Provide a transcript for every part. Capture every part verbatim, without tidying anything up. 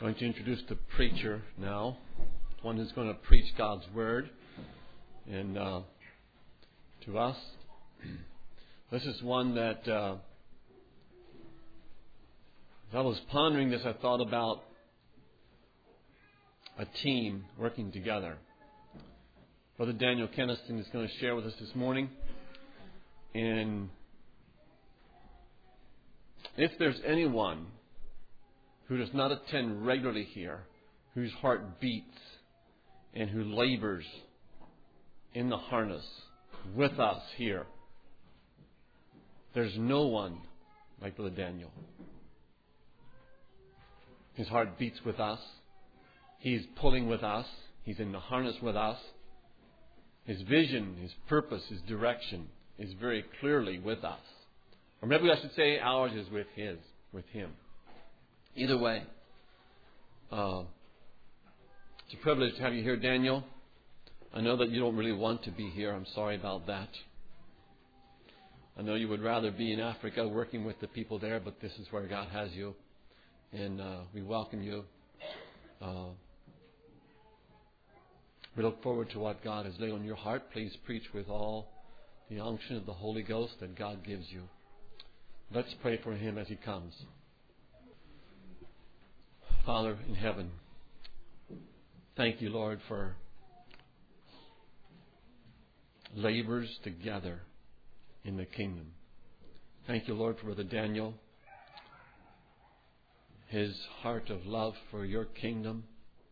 going to introduce the preacher now, one who's going to preach God's Word and uh, to us. This is one that uh, as I was pondering this, I thought about a team working together. Brother Daniel Keniston is going to share with us this morning. And if there's anyone who does not attend regularly here, whose heart beats and who labors in the harness with us here, there's no one like Brother Daniel. His heart beats with us. He's pulling with us. He's in the harness with us. His vision, his purpose, his direction is very clearly with us. Or maybe I should say ours is with his, with him. Either way, uh, it's a privilege to have you here, Daniel. I know that you don't really want to be here. I'm sorry about that. I know you would rather be in Africa working with the people there, but this is where God has you. And uh, we welcome you. Uh, we look forward to what God has laid on your heart. Please preach with all the unction of the Holy Ghost that God gives you. Let's pray for him as he comes. Father in heaven, thank you, Lord, for labors together in the kingdom. Thank you, Lord, for Brother Daniel, his heart of love for your kingdom.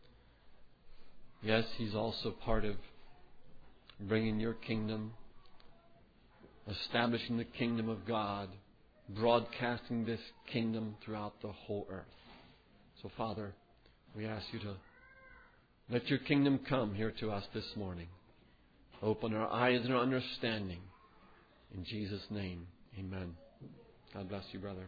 Yes, he's also part of bringing your kingdom, establishing the kingdom of God, broadcasting this kingdom throughout the whole earth. So, Father, we ask you to let your kingdom come here to us this morning. Open our eyes and our understanding. In Jesus' name, amen. God bless you, brother.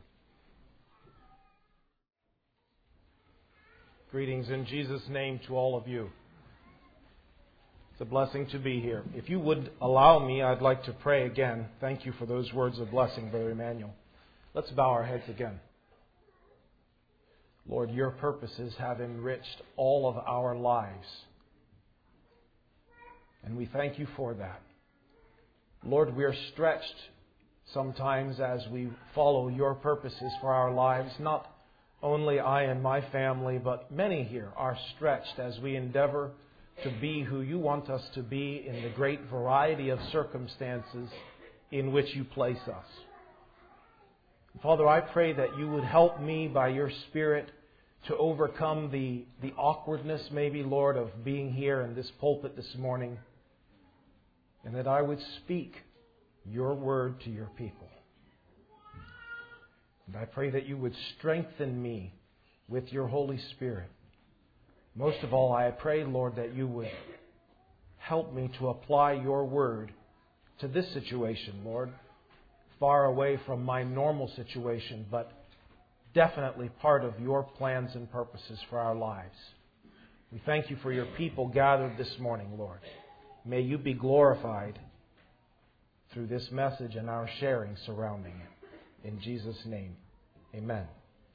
Greetings in Jesus' name to all of you. It's a blessing to be here. If you would allow me, I'd like to pray again. Thank you for those words of blessing, Brother Emmanuel. Let's bow our heads again. Lord, your purposes have enriched all of our lives. And we thank you for that. Lord, we are stretched sometimes as we follow your purposes for our lives. Not only I and my family, but many here are stretched as we endeavor to be who you want us to be in the great variety of circumstances in which you place us. Father, I pray that you would help me by your Spirit to overcome the, the awkwardness, maybe, Lord, of being here in this pulpit this morning, and that I would speak your word to your people. And I pray that you would strengthen me with your Holy Spirit. Most of all, I pray, Lord, that you would help me to apply your word to this situation, Lord, far away from my normal situation, but definitely part of your plans and purposes for our lives. We thank you for your people gathered this morning, Lord. May you be glorified through this message and our sharing surrounding it. In Jesus' name, amen.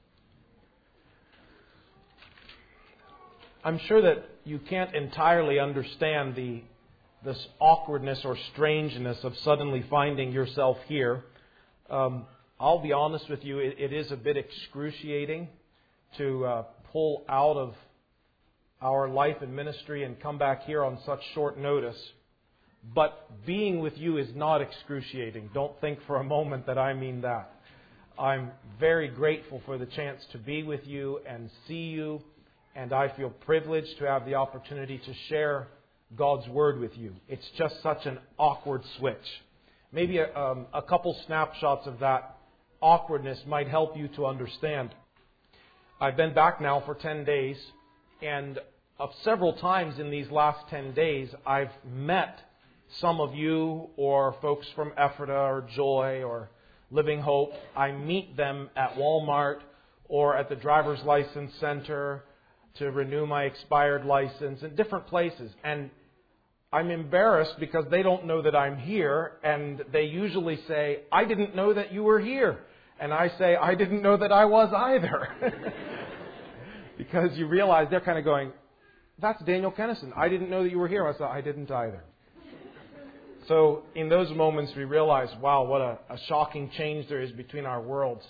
I'm sure that you can't entirely understand the this awkwardness or strangeness of suddenly finding yourself here. Um, I'll be honest with you, it, it is a bit excruciating to uh, pull out of our life and ministry and come back here on such short notice. But being with you is not excruciating. Don't think for a moment that I mean that. I'm very grateful for the chance to be with you and see you, and I feel privileged to have the opportunity to share God's Word with you. It's just such an awkward switch. Maybe a, um, a couple snapshots of that awkwardness might help you to understand. I've been back now for ten days, and of several times in these last ten days, I've met some of you or folks from Ephrata or Joy or Living Hope. I meet them at Walmart or at the driver's license center to renew my expired license in different places. And I'm embarrassed because they don't know that I'm here, and they usually say, "I didn't know that you were here." And I say, "I didn't know that I was either." Because you realize they're kind of going, that's Daniel Kennison. I didn't know that you were here. I thought, I didn't either. So in those moments we realize, wow, what a, a shocking change there is between our worlds.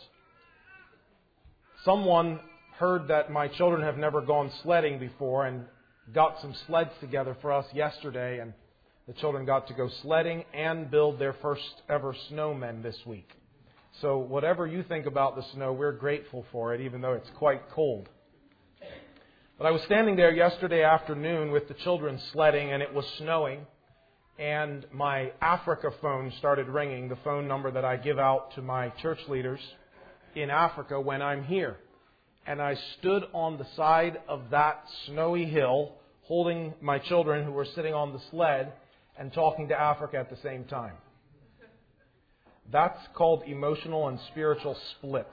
Someone heard that my children have never gone sledding before and got some sleds together for us yesterday, and the children got to go sledding and build their first ever snowmen this week. So whatever you think about the snow, we're grateful for it, even though it's quite cold. But I was standing there yesterday afternoon with the children sledding, and it was snowing, and my Africa phone started ringing, the phone number that I give out to my church leaders in Africa when I'm here. And I stood on the side of that snowy hill, holding my children who were sitting on the sled and talking to Africa at the same time. That's called emotional and spiritual splits.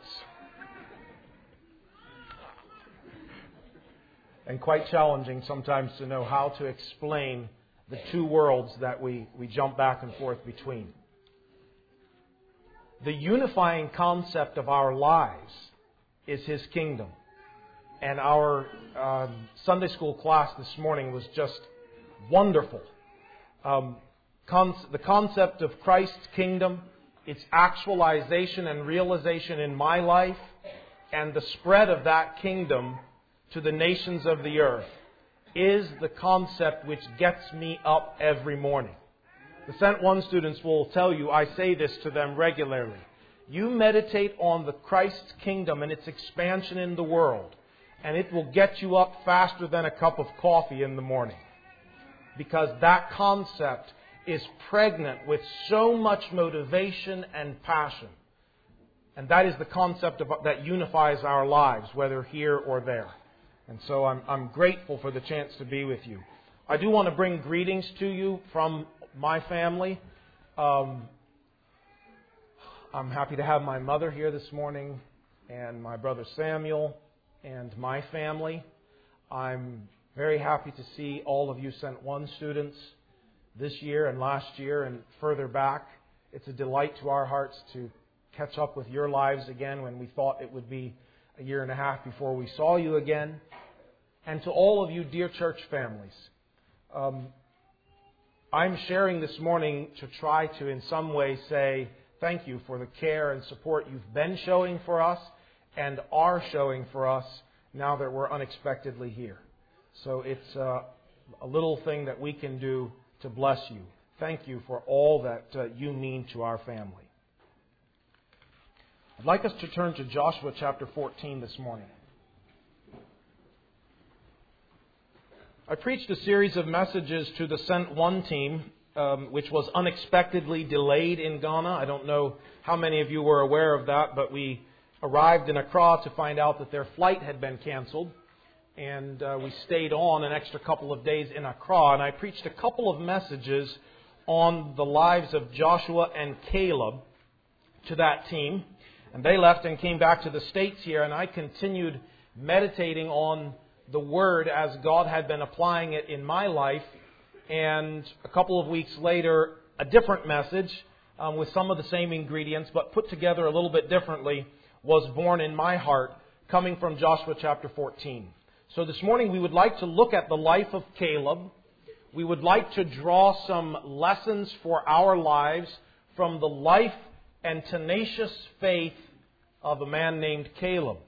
And quite challenging sometimes to know how to explain the two worlds that we, we jump back and forth between. The unifying concept of our lives is His kingdom. And our um, Sunday school class this morning was just wonderful. Um, con- the concept of Christ's kingdom, its actualization and realization in my life, and the spread of that kingdom to the nations of the earth is the concept which gets me up every morning. The Sent One students will tell you, I say this to them regularly. You meditate on the Christ's kingdom and its expansion in the world, and it will get you up faster than a cup of coffee in the morning. Because that concept is pregnant with so much motivation and passion. And that is the concept of, that unifies our lives, whether here or there. And so I'm, I'm grateful for the chance to be with you. I do want to bring greetings to you from my family. Um, I'm happy to have my mother here this morning, and my brother Samuel, and my family. I'm very happy to see all of you Sent One students this year and last year and further back. It's a delight to our hearts to catch up with your lives again when we thought it would be a year and a half before we saw you again. And to all of you dear church families. Um, I'm sharing this morning to try to in some way say thank you for the care and support you've been showing for us and are showing for us now that we're unexpectedly here. So it's uh, a little thing that we can do to bless you. Thank you for all that uh, you mean to our family. I'd like us to turn to Joshua chapter fourteen this morning. I preached a series of messages to the Sent One team, um, which was unexpectedly delayed in Ghana. I don't know how many of you were aware of that, but we arrived in Accra to find out that their flight had been canceled. And uh, we stayed on an extra couple of days in Accra. And I preached a couple of messages on the lives of Joshua and Caleb to that team. And they left and came back to the States here. And I continued meditating on the Word as God had been applying it in my life. And a couple of weeks later, a different message um, with some of the same ingredients, but put together a little bit differently, was born in my heart, coming from Joshua chapter fourteen. So this morning we would like to look at the life of Caleb. We would like to draw some lessons for our lives from the life and tenacious faith of a man named Caleb.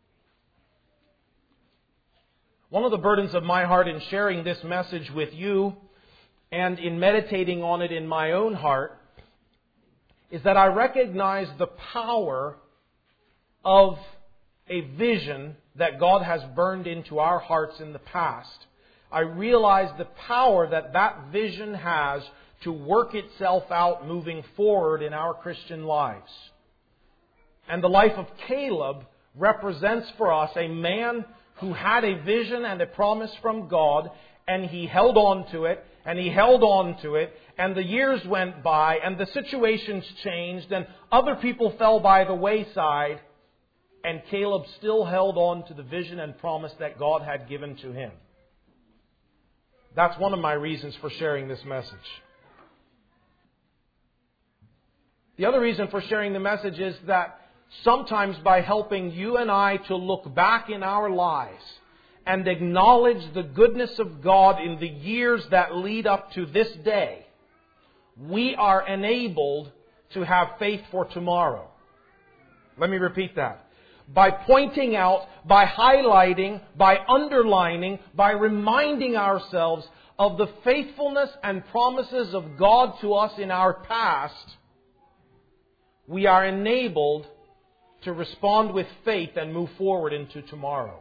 One of the burdens of my heart in sharing this message with you and in meditating on it in my own heart is that I recognize the power of a vision that God has burned into our hearts in the past. I realize the power that that vision has to work itself out moving forward in our Christian lives. And the life of Caleb represents for us a man who had a vision and a promise from God, and he held on to it, and he held on to it, and the years went by, and the situations changed, and other people fell by the wayside, and Caleb still held on to the vision and promise that God had given to him. That's one of my reasons for sharing this message. The other reason for sharing the message is that sometimes by helping you and I to look back in our lives and acknowledge the goodness of God in the years that lead up to this day, we are enabled to have faith for tomorrow. Let me repeat that. By pointing out, by highlighting, by underlining, by reminding ourselves of the faithfulness and promises of God to us in our past, we are enabled to respond with faith and move forward into tomorrow.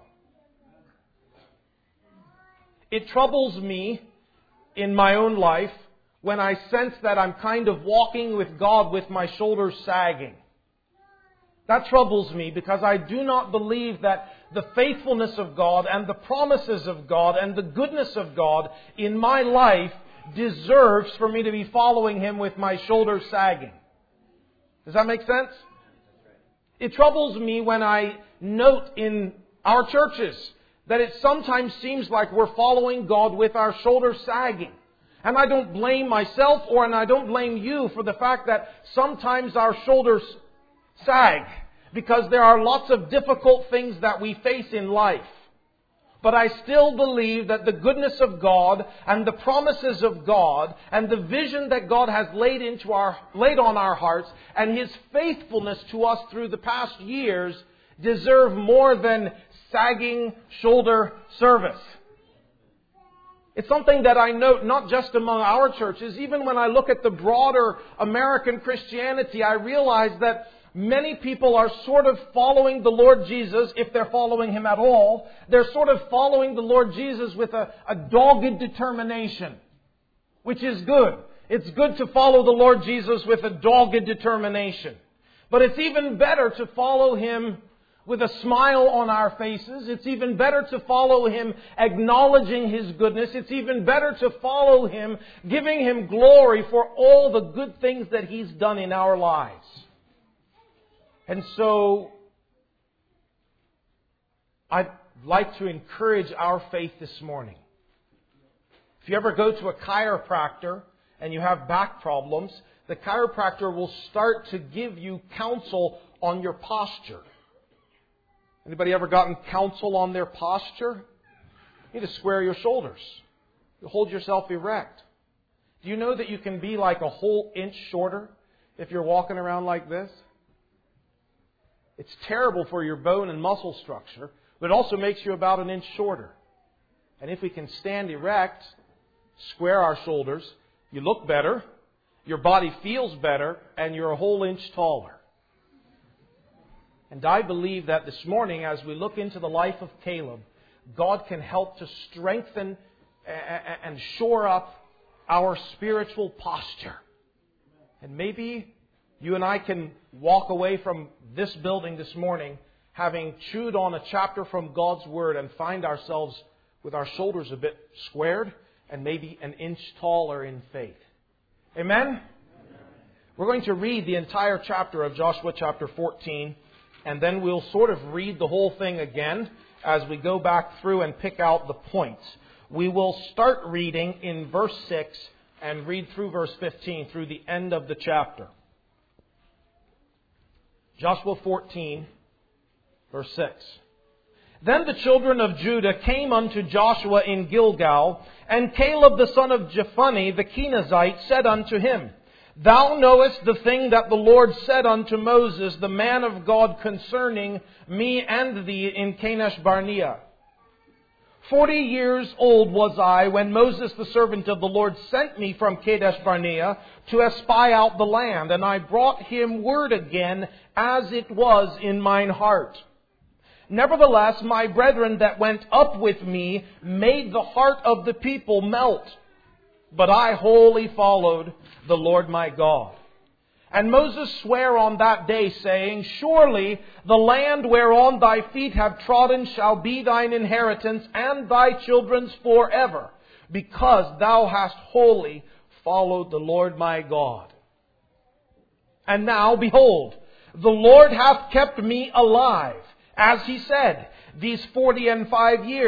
It troubles me in my own life when I sense that I'm kind of walking with God with my shoulders sagging. That troubles me because I do not believe that the faithfulness of God and the promises of God and the goodness of God in my life deserves for me to be following Him with my shoulders sagging. Does that make sense? It troubles me when I note in our churches that it sometimes seems like we're following God with our shoulders sagging. And I don't blame myself or and I don't blame you for the fact that sometimes our shoulders sag, because there are lots of difficult things that we face in life. But I still believe that the goodness of God and the promises of God and the vision that God has laid into our laid on our hearts and His faithfulness to us through the past years deserve more than sagging shoulder service. It's something that I note not just among our churches. Even when I look at the broader American Christianity, I realize that many people are sort of following the Lord Jesus, if they're following Him at all. They're sort of following the Lord Jesus with a, a dogged determination, which is good. It's good to follow the Lord Jesus with a dogged determination. But it's even better to follow Him with a smile on our faces. It's even better to follow Him acknowledging His goodness. It's even better to follow Him giving Him glory for all the good things that He's done in our lives. And so, I'd like to encourage our faith this morning. If you ever go to a chiropractor and you have back problems, the chiropractor will start to give you counsel on your posture. Anybody ever gotten counsel on their posture? You need to square your shoulders. You hold yourself erect. Do you know that you can be like a whole inch shorter if you're walking around like this? It's terrible for your bone and muscle structure, but it also makes you about an inch shorter. And if we can stand erect, square our shoulders, you look better, your body feels better, and you're a whole inch taller. And I believe that this morning, as we look into the life of Caleb, God can help to strengthen and shore up our spiritual posture. And maybe you and I can walk away from this building this morning having chewed on a chapter from God's Word and find ourselves with our shoulders a bit squared and maybe an inch taller in faith. Amen? Amen. We're going to read the entire chapter of Joshua chapter fourteen, and then we'll sort of read the whole thing again as we go back through and pick out the points. We will start reading in verse six and read through verse fifteen, through the end of the chapter. Joshua fourteen, verse six. Then the children of Judah came unto Joshua in Gilgal, and Caleb the son of Jephunneh the Kenizzite said unto him, Thou knowest the thing that the Lord said unto Moses, the man of God, concerning me and thee in Kadesh Barnea. Forty years old was I when Moses the servant of the Lord sent me from Kadesh Barnea to espy out the land, and I brought him word again as it was in mine heart. Nevertheless, my brethren that went up with me made the heart of the people melt, but I wholly followed the Lord my God. And Moses sware on that day, saying, Surely the land whereon thy feet have trodden shall be thine inheritance and thy children's forever, because thou hast wholly followed the Lord my God. And now, behold, the Lord hath kept me alive, as he said, these forty and five years.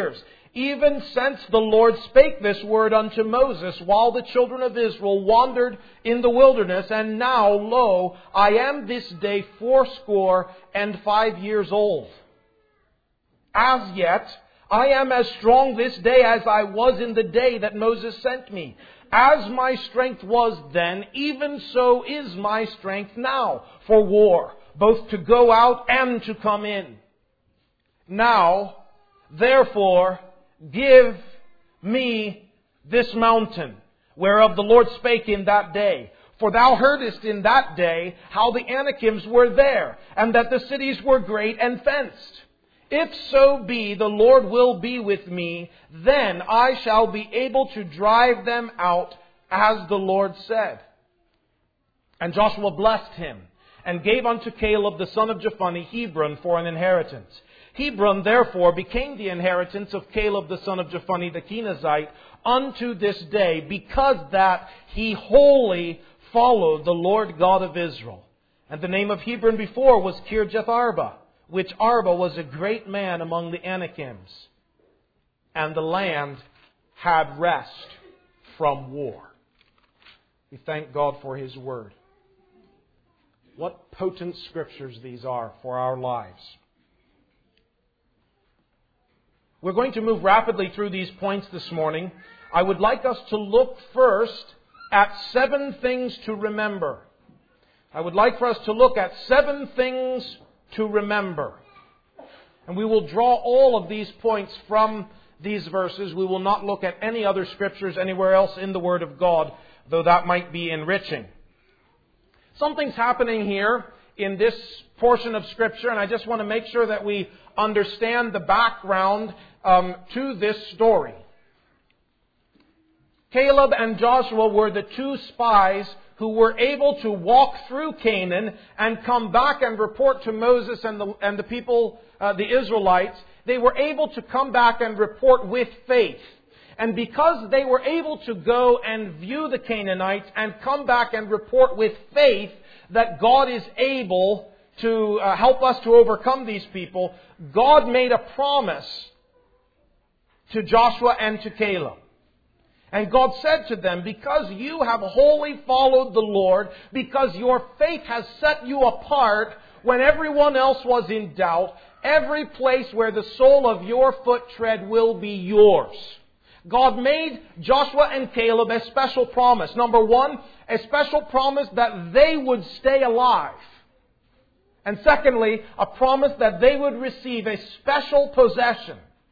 even since the Lord spake this word unto Moses, while the children of Israel wandered in the wilderness. And now, lo, I am this day fourscore and five years old. As yet, I am as strong this day as I was in the day that Moses sent me. As my strength was then, even so is my strength now for war, both to go out and to come in. Now, therefore, give me this mountain, whereof the Lord spake in that day. For thou heardest in that day how the Anakims were there, and that the cities were great and fenced. If so be the Lord will be with me, then I shall be able to drive them out, as the Lord said. And Joshua blessed him, and gave unto Caleb the son of Jephunneh Hebron for an inheritance. Hebron therefore became the inheritance of Caleb the son of Jephunneh the Kenizzite unto this day, because that he wholly followed the Lord God of Israel. And the name of Hebron before was Kirjath-arba, which Arba was a great man among the Anakims. And the land had rest from war. We thank God for His Word. What potent scriptures these are for our lives. We're going to move rapidly through these points this morning. I would like us to look first at seven things to remember. I would like for us to look at seven things to remember. And we will draw all of these points from these verses. We will not look at any other scriptures anywhere else in the Word of God, though that might be enriching. Something's happening here in this portion of Scripture, and I just want to make sure that we understand the background um, to this story. Caleb and Joshua were the two spies who were able to walk through Canaan and come back and report to Moses and the, and the people, uh, the Israelites. They were able to come back and report with faith. And because they were able to go and view the Canaanites and come back and report with faith that God is able to uh, help us to overcome these people, God made a promise to Joshua and to Caleb. And God said to them, because you have wholly followed the Lord, because your faith has set you apart when everyone else was in doubt, every place where the sole of your foot tread will be yours. God made Joshua and Caleb a special promise. Number one, a special promise that they would stay alive. And secondly, a promise that they would receive a special possession.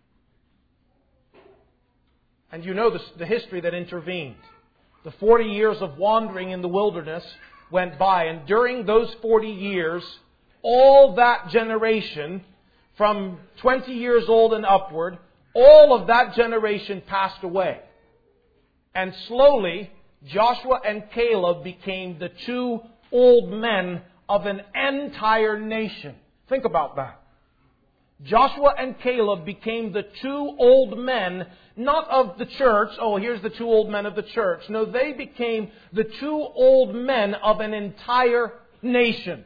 And you know the, the history that intervened. The forty years of wandering in the wilderness went by. And during those forty years, all that generation, from twenty years old and upward, all of that generation passed away. And slowly, Joshua and Caleb became the two old men of an entire nation. Think about that. Joshua and Caleb became the two old men, not of the church. Oh, here's the two old men of the church. No, they became the two old men of an entire nation.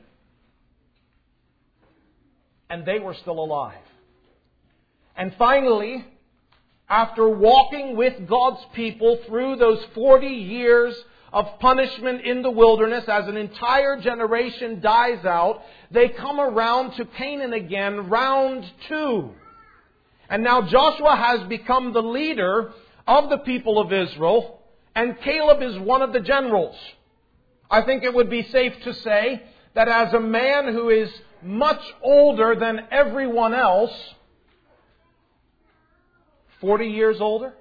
And they were still alive. And finally, after walking with God's people through those forty years of punishment in the wilderness, as an entire generation dies out, they come around to Canaan again, round two. And now Joshua has become the leader of the people of Israel, and Caleb is one of the generals. I think it would be safe to say that as a man who is much older than everyone else, forty years older,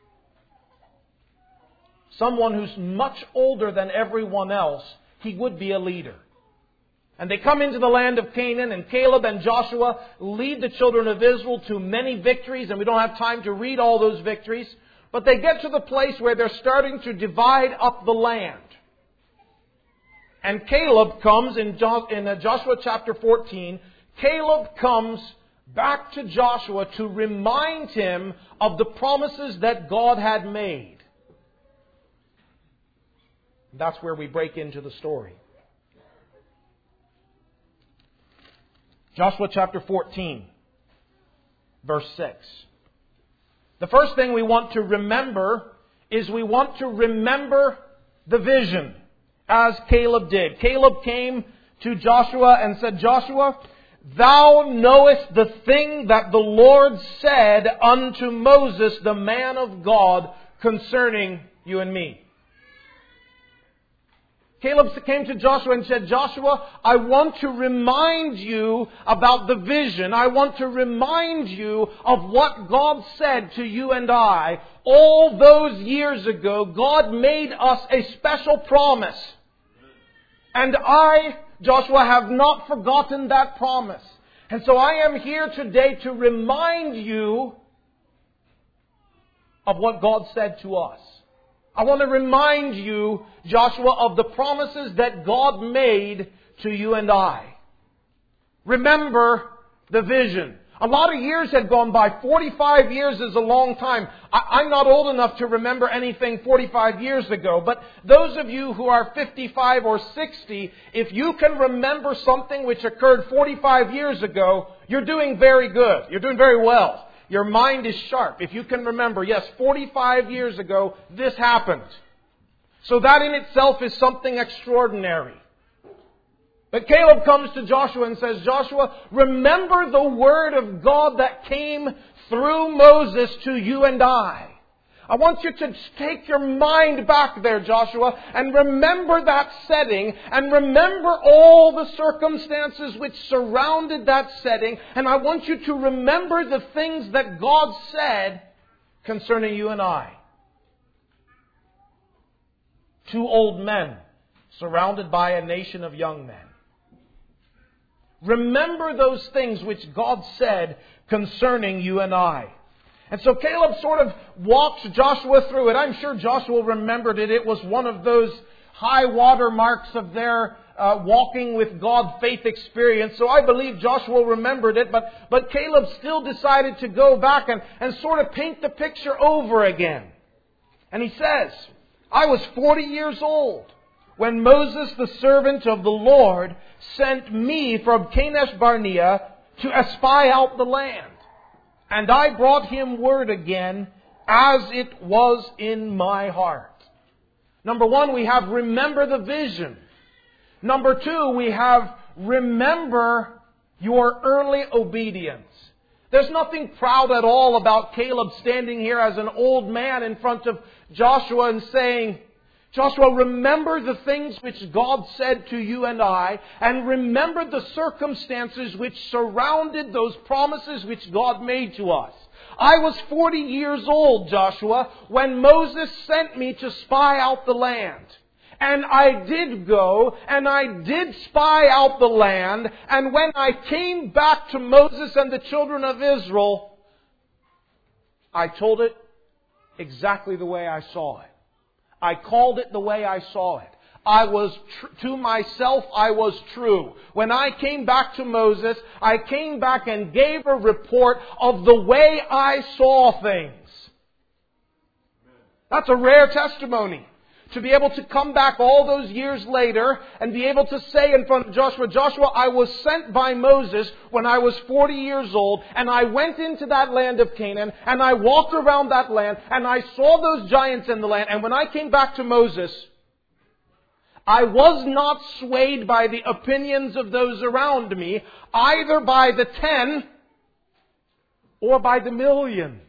someone who's much older than everyone else, he would be a leader. And they come into the land of Canaan, and Caleb and Joshua lead the children of Israel to many victories, and we don't have time to read all those victories. But they get to the place where they're starting to divide up the land. And Caleb comes, in Joshua chapter fourteen, Caleb comes back to Joshua to remind him of the promises that God had made. That's where we break into the story. Joshua chapter fourteen, verse six. The first thing we want to remember is we want to remember the vision, as Caleb did. Caleb came to Joshua and said, Joshua, thou knowest the thing that the Lord said unto Moses, the man of God, concerning you and me. Caleb came to Joshua and said, Joshua, I want to remind you about the vision. I want to remind you of what God said to you and I. All those years ago, God made us a special promise. And I, Joshua, have not forgotten that promise. And so I am here today to remind you of what God said to us. I want to remind you, Joshua, of the promises that God made to you and I. Remember the vision. A lot of years had gone by. forty-five years is a long time. I, I'm not old enough to remember anything forty-five years ago. But those of you who are fifty-five or sixty, if you can remember something which occurred forty-five years ago, you're doing very good. You're doing very well. Your mind is sharp. If you can remember, yes, forty-five years ago, this happened. So that in itself is something extraordinary. But Caleb comes to Joshua and says, Joshua, remember the word of God that came through Moses to you and I. I want you to take your mind back there, Joshua, and remember that setting, and remember all the circumstances which surrounded that setting, and I want you to remember the things that God said concerning you and I. Two old men surrounded by a nation of young men. Remember those things which God said concerning you and I. And so Caleb sort of walks Joshua through it. I'm sure Joshua remembered it. It was one of those high water marks of their uh, walking with God faith experience. So I believe Joshua remembered it. But, but Caleb still decided to go back and, and sort of paint the picture over again. And he says, I was forty years old when Moses, the servant of the Lord, sent me from Kadesh Barnea to espy out the land. And I brought him word again, as it was in my heart. Number one, we have remember the vision. Number two, we have remember your early obedience. There's nothing proud at all about Caleb standing here as an old man in front of Joshua and saying, Joshua, remember the things which God said to you and I, and remember the circumstances which surrounded those promises which God made to us. I was forty years old, Joshua, when Moses sent me to spy out the land. And I did go, and I did spy out the land, and when I came back to Moses and the children of Israel, I told it exactly the way I saw it. I called it the way I saw it. I was, tr- to myself, I was true. When I came back to Moses, I came back and gave a report of the way I saw things. That's a rare testimony. To be able to come back all those years later and be able to say in front of Joshua, Joshua, I was sent by Moses when I was forty years old, and I went into that land of Canaan, and I walked around that land, and I saw those giants in the land, and when I came back to Moses, I was not swayed by the opinions of those around me, either by the ten or by the million.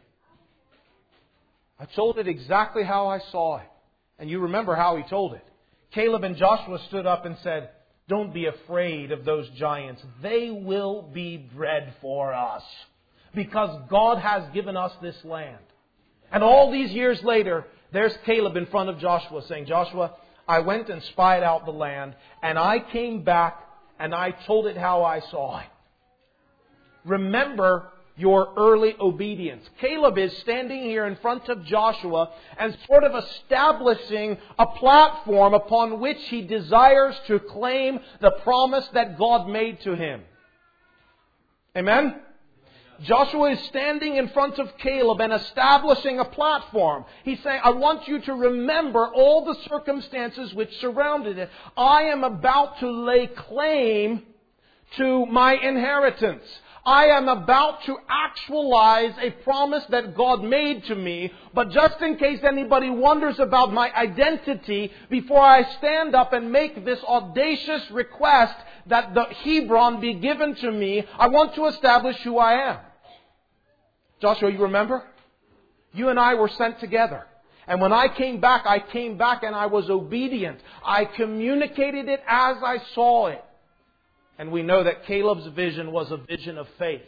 I told it exactly how I saw it. And you remember how he told it. Caleb and Joshua stood up and said, don't be afraid of those giants. They will be bread for us. Because God has given us this land. And all these years later, there's Caleb in front of Joshua saying, Joshua, I went and spied out the land. And I came back and I told it how I saw it. Remember your early obedience. Caleb is standing here in front of Joshua and sort of establishing a platform upon which he desires to claim the promise that God made to him. Amen? Joshua is standing in front of Caleb and establishing a platform. He's saying, I want you to remember all the circumstances which surrounded it. I am about to lay claim to my inheritance. I am about to actualize a promise that God made to me, but just in case anybody wonders about my identity, before I stand up and make this audacious request that the Hebron be given to me, I want to establish who I am. Joshua, you remember? You and I were sent together. And when I came back, I came back and I was obedient. I communicated it as I saw it. And we know that Caleb's vision was a vision of faith.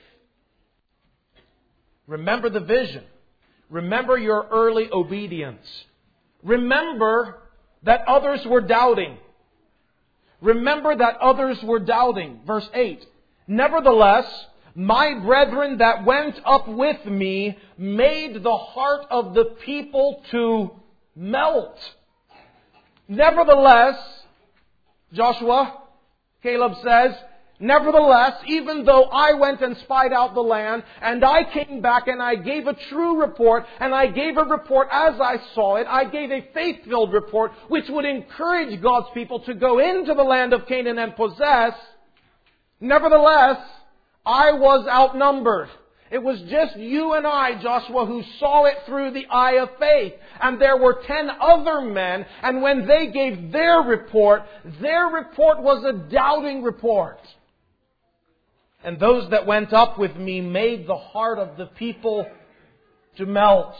Remember the vision. Remember your early obedience. Remember that others were doubting. Remember that others were doubting. Verse eight. Nevertheless, my brethren that went up with me made the heart of the people to melt. Nevertheless, Joshua, Caleb says, nevertheless, even though I went and spied out the land, and I came back and I gave a true report, and I gave a report as I saw it, I gave a faith-filled report which would encourage God's people to go into the land of Canaan and possess, nevertheless, I was outnumbered. It was just you and I, Joshua, who saw it through the eye of faith. And there were ten other men, and when they gave their report, their report was a doubting report. And those that went up with me made the heart of the people to melt.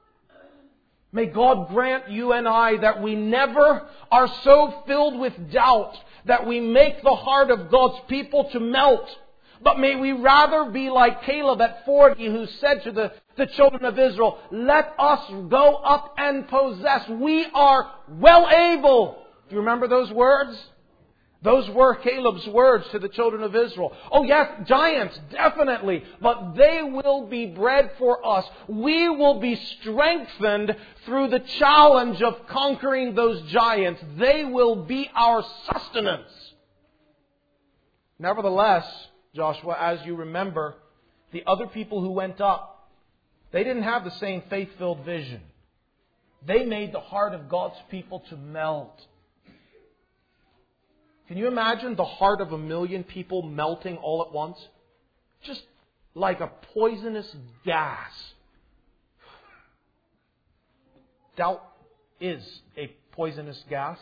May God grant you and I that we never are so filled with doubt that we make the heart of God's people to melt. But may we rather be like Caleb at forty, who said to the, the children of Israel, let us go up and possess. We are well able. Do you remember those words? Those were Caleb's words to the children of Israel. Oh yes, giants, definitely. But they will be bread for us. We will be strengthened through the challenge of conquering those giants. They will be our sustenance. Nevertheless, Joshua, as you remember, the other people who went up, they didn't have the same faith-filled vision. They made the heart of God's people to melt. Can you imagine the heart of a million people melting all at once? Just like a poisonous gas. Doubt is a poisonous gas.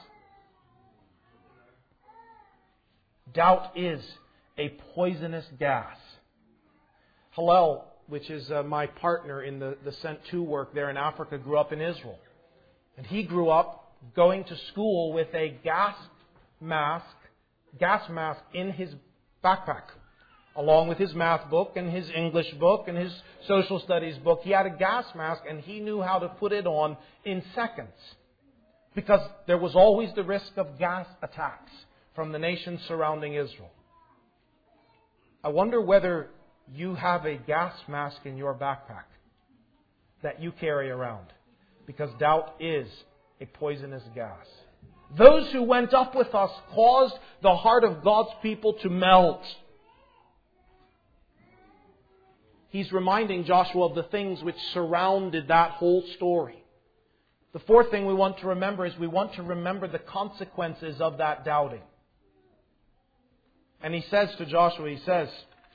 Doubt is a poisonous gas. Hillel, which is uh, my partner in the, the Sent To work there in Africa, grew up in Israel. And he grew up going to school with a gas mask, gas mask in his backpack. Along with his math book and his English book and his social studies book, he had a gas mask and he knew how to put it on in seconds. Because there was always the risk of gas attacks from the nations surrounding Israel. I wonder whether you have a gas mask in your backpack that you carry around. Because doubt is a poisonous gas. Those who went up with us caused the heart of God's people to melt. He's reminding Joshua of the things which surrounded that whole story. The fourth thing we want to remember is we want to remember the consequences of that doubting. And he says to Joshua, he says,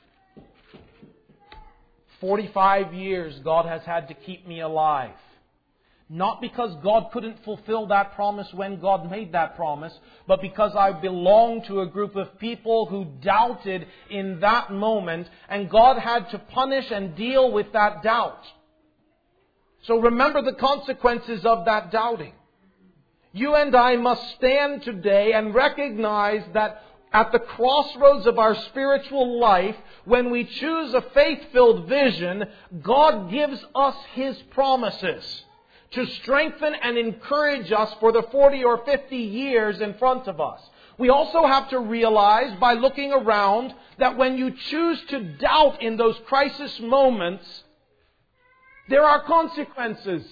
forty-five years God has had to keep me alive. Not because God couldn't fulfill that promise when God made that promise, but because I belong to a group of people who doubted in that moment, and God had to punish and deal with that doubt. So remember the consequences of that doubting. You and I must stand today and recognize that at the crossroads of our spiritual life, when we choose a faith-filled vision, God gives us His promises to strengthen and encourage us for the forty or fifty years in front of us. We also have to realize by looking around that when you choose to doubt in those crisis moments, there are consequences.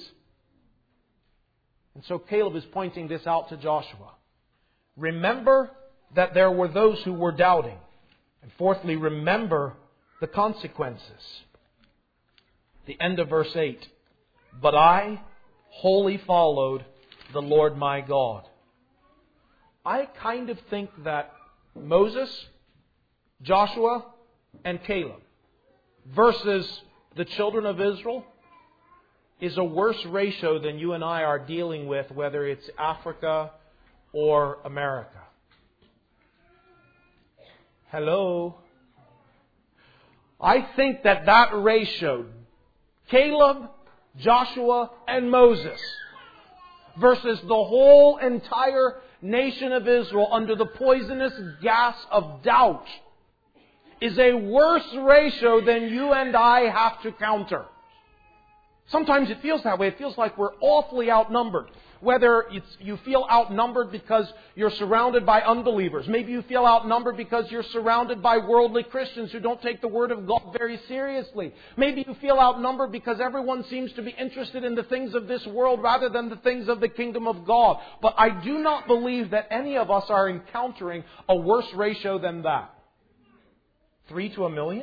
And so Caleb is pointing this out to Joshua. Remember that there were those who were doubting. And fourthly, remember the consequences. The end of verse eight. But I wholly followed the Lord my God. I kind of think that Moses, Joshua, and Caleb, versus the children of Israel is a worse ratio than you and I are dealing with, whether it's Africa or America. Hello? I think that that ratio, Caleb, Joshua, and Moses, versus the whole entire nation of Israel under the poisonous gas of doubt, is a worse ratio than you and I have to counter. Sometimes it feels that way. It feels like we're awfully outnumbered. Whether it's, you feel outnumbered because you're surrounded by unbelievers. Maybe you feel outnumbered because you're surrounded by worldly Christians who don't take the Word of God very seriously. Maybe you feel outnumbered because everyone seems to be interested in the things of this world rather than the things of the kingdom of God. But I do not believe that any of us are encountering a worse ratio than that. Three to a million?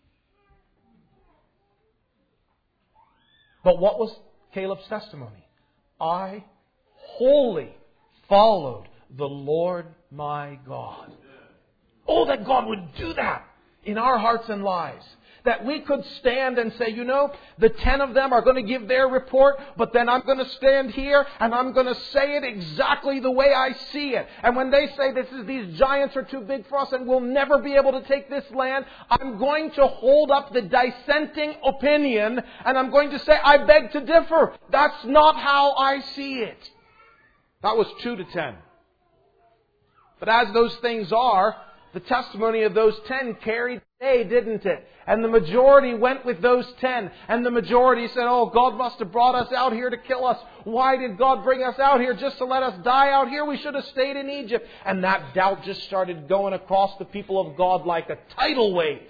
But what was Caleb's testimony? I wholly followed the Lord my God. Oh, that God would do that in our hearts and lives. That we could stand and say, you know, the ten of them are going to give their report, but then I'm going to stand here and I'm going to say it exactly the way I see it. And when they say this is, these giants are too big for us and we'll never be able to take this land, I'm going to hold up the dissenting opinion and I'm going to say, I beg to differ. That's not how I see it. That was two to ten. But as those things are, the testimony of those ten carried the day, didn't it? And the majority went with those ten. And the majority said, oh, God must have brought us out here to kill us. Why did God bring us out here? Just to let us die out here? We should have stayed in Egypt. And that doubt just started going across the people of God like a tidal wave.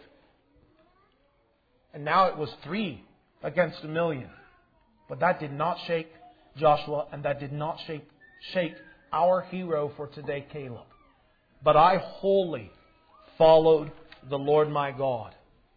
And now it was three against a million. But that did not shake Joshua, and that did not shake, shake our hero for today, Caleb. But I wholly followed the Lord my God.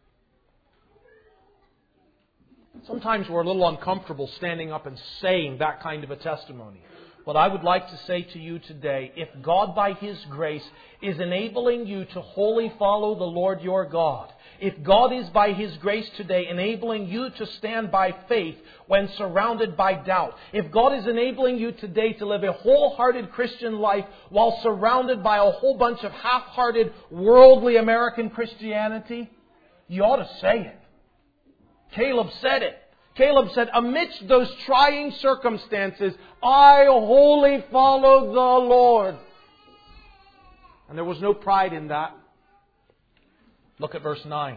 Sometimes we're a little uncomfortable standing up and saying that kind of a testimony. But I would like to say to you today, if God by His grace is enabling you to wholly follow the Lord your God, if God is by His grace today enabling you to stand by faith when surrounded by doubt, if God is enabling you today to live a wholehearted Christian life while surrounded by a whole bunch of half-hearted worldly American Christianity, you ought to say it. Caleb said it. Caleb said, amidst those trying circumstances, I wholly followed the Lord. And there was no pride in that. Look at verse nine.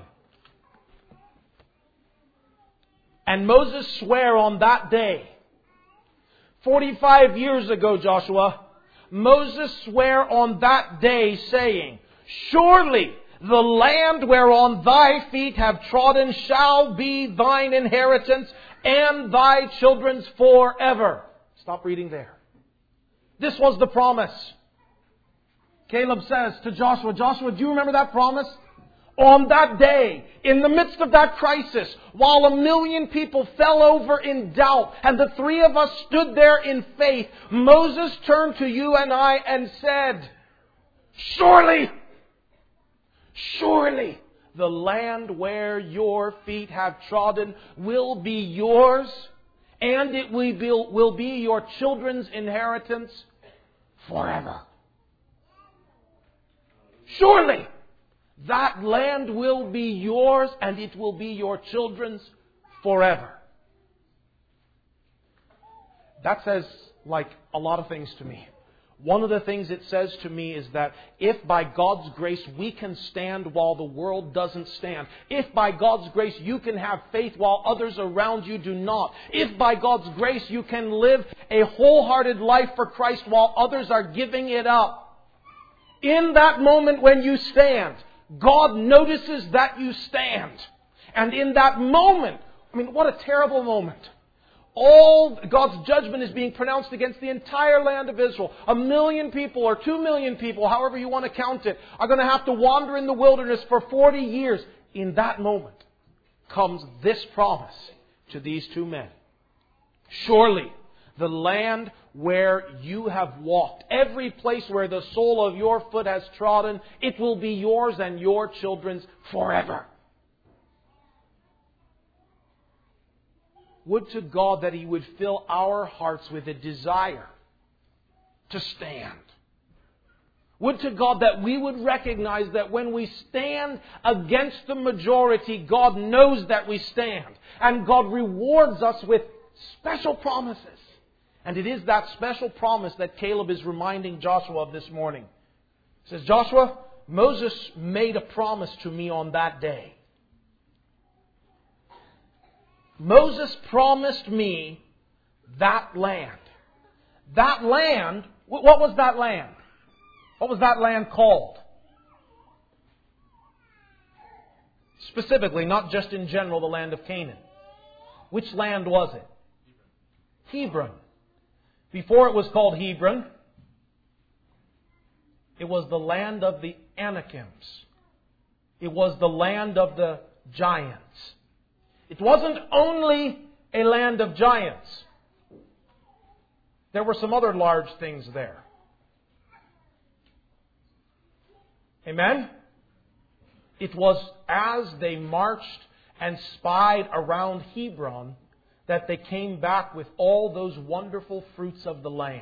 And Moses sware on that day, forty-five years ago, Joshua, Moses sware on that day, saying, surely the land whereon thy feet have trodden shall be thine inheritance and thy children's forever. Stop reading there. This was the promise. Caleb says to Joshua, Joshua, do you remember that promise? On that day, in the midst of that crisis, while a million people fell over in doubt and the three of us stood there in faith, Moses turned to you and I and said, surely, surely the land where your feet have trodden will be yours, and it will be, will be your children's inheritance forever. Surely that land will be yours, and it will be your children's forever. That says like a lot of things to me. One of the things it says to me is that if by God's grace we can stand while the world doesn't stand, if by God's grace you can have faith while others around you do not, if by God's grace you can live a wholehearted life for Christ while others are giving it up, in that moment when you stand, God notices that you stand. And in that moment, I mean, what a terrible moment. All God's judgment is being pronounced against the entire land of Israel. A million people or two million people, however you want to count it, are going to have to wander in the wilderness for forty years. In that moment comes this promise to these two men. Surely the land where you have walked, every place where the sole of your foot has trodden, it will be yours and your children's forever. would to God that He would fill our hearts with a desire to stand. Would to God that we would recognize that when we stand against the majority, God knows that we stand. And God rewards us with special promises. And it is that special promise that Caleb is reminding Joshua of this morning. He says, Joshua, Moses made a promise to me on that day. Moses promised me that land. That land, what was that land? What was that land called? Specifically, not just in general, the land of Canaan. Which land was it? Hebron. Before it was called Hebron, it was the land of the Anakims. It was the land of the giants. It wasn't only a land of giants. There were some other large things there. Amen? It was as they marched and spied around Hebron that they came back with all those wonderful fruits of the land.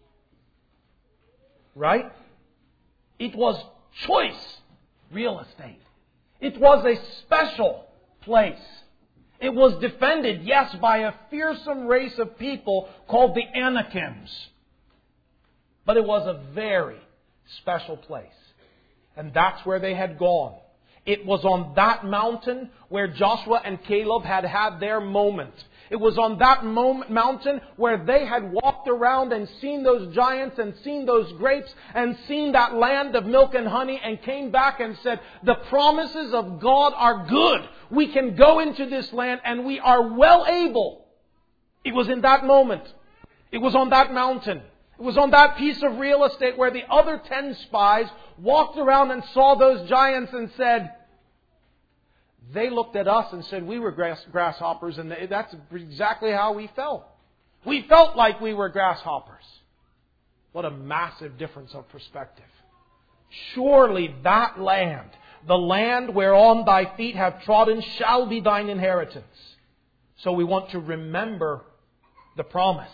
Right? It was choice real estate. It was a special place. It was defended, yes, by a fearsome race of people called the Anakims. But it was a very special place. And that's where they had gone. It was on that mountain where Joshua and Caleb had had their moment. It was on that moment, mountain where they had walked around and seen those giants and seen those grapes and seen that land of milk and honey and came back and said, the promises of God are good. We can go into this land and we are well able. It was in that moment. It was on that mountain. It was on that piece of real estate where the other ten spies walked around and saw those giants and said, they looked at us and said we were grass, grasshoppers, and that's exactly how we felt. We felt like we were grasshoppers. What a massive difference of perspective. Surely that land, the land whereon thy feet have trodden, shall be thine inheritance. So we want to remember the promise.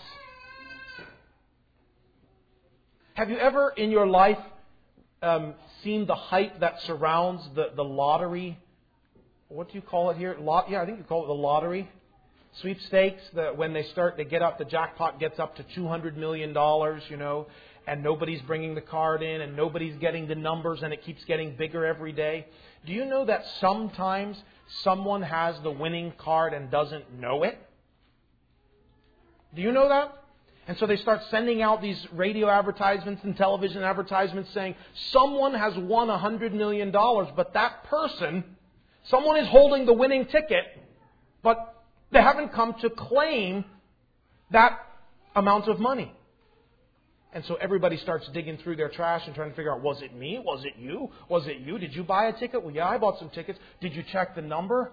Have you ever in your life um, seen the hype that surrounds the, the lottery? What do you call it here? Lot, yeah, I think you call it the lottery. Sweepstakes, the, when they start, they get up, the jackpot gets up to two hundred million dollars, you know, and nobody's bringing the card in and nobody's getting the numbers and it keeps getting bigger every day. Do you know that sometimes someone has the winning card and doesn't know it? Do you know that? And so they start sending out these radio advertisements and television advertisements saying, someone has won one hundred million dollars, but that person, someone is holding the winning ticket, but they haven't come to claim that amount of money. And so everybody starts digging through their trash and trying to figure out, was it me? Was it you? Was it you? Did you buy a ticket? Well, yeah, I bought some tickets. Did you check the number?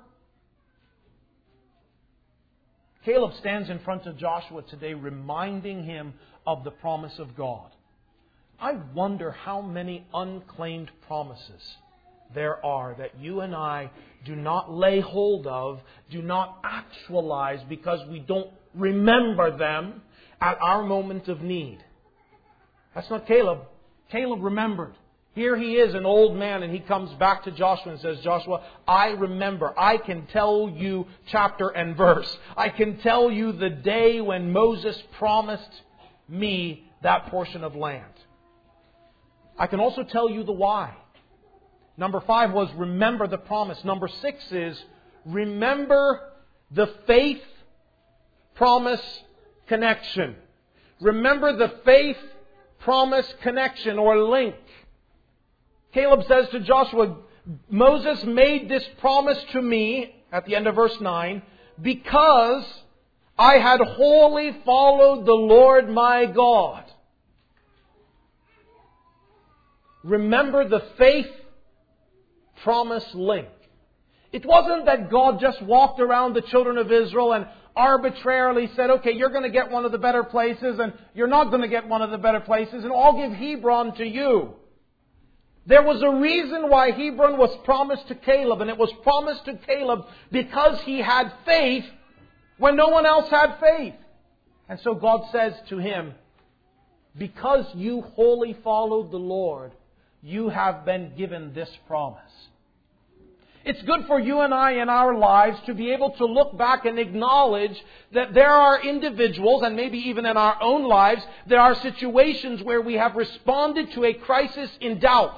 Caleb stands in front of Joshua today reminding him of the promise of God. I wonder how many unclaimed promises there are that you and I do not lay hold of, do not actualize because we don't remember them at our moment of need. That's not Caleb. Caleb remembered. Here he is, an old man, and he comes back to Joshua and says, Joshua, I remember. I can tell you chapter and verse. I can tell you the day when Moses promised me that portion of land. I can also tell you the why. Number five was remember the promise. Number six is remember the faith promise connection. Remember the faith promise connection or link. Caleb says to Joshua, Moses made this promise to me, at the end of verse nine, because I had wholly followed the Lord my God. Remember the faith promise link. It wasn't that God just walked around the children of Israel and arbitrarily said, okay, you're going to get one of the better places and you're not going to get one of the better places and I'll give Hebron to you. There was a reason why Hebron was promised to Caleb, and it was promised to Caleb because he had faith when no one else had faith. And so God says to him, because you wholly followed the Lord, you have been given this promise. It's good for you and I in our lives to be able to look back and acknowledge that there are individuals, and maybe even in our own lives, there are situations where we have responded to a crisis in doubt.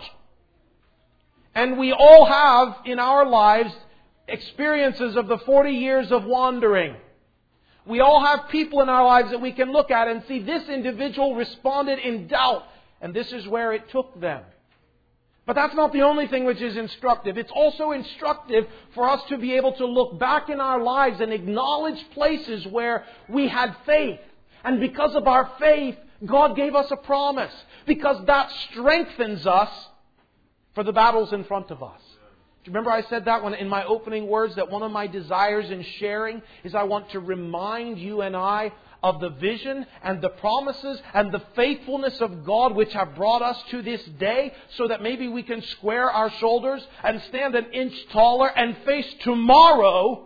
And we all have in our lives experiences of the forty years of wandering. We all have people in our lives that we can look at and see this individual responded in doubt, and this is where it took them. But that's not the only thing which is instructive. It's also instructive for us to be able to look back in our lives and acknowledge places where we had faith. And because of our faith, God gave us a promise. Because that strengthens us for the battles in front of us. Do you remember I said that when in my opening words, that one of my desires in sharing is I want to remind you and I of the vision and the promises and the faithfulness of God which have brought us to this day, so that maybe we can square our shoulders and stand an inch taller and face tomorrow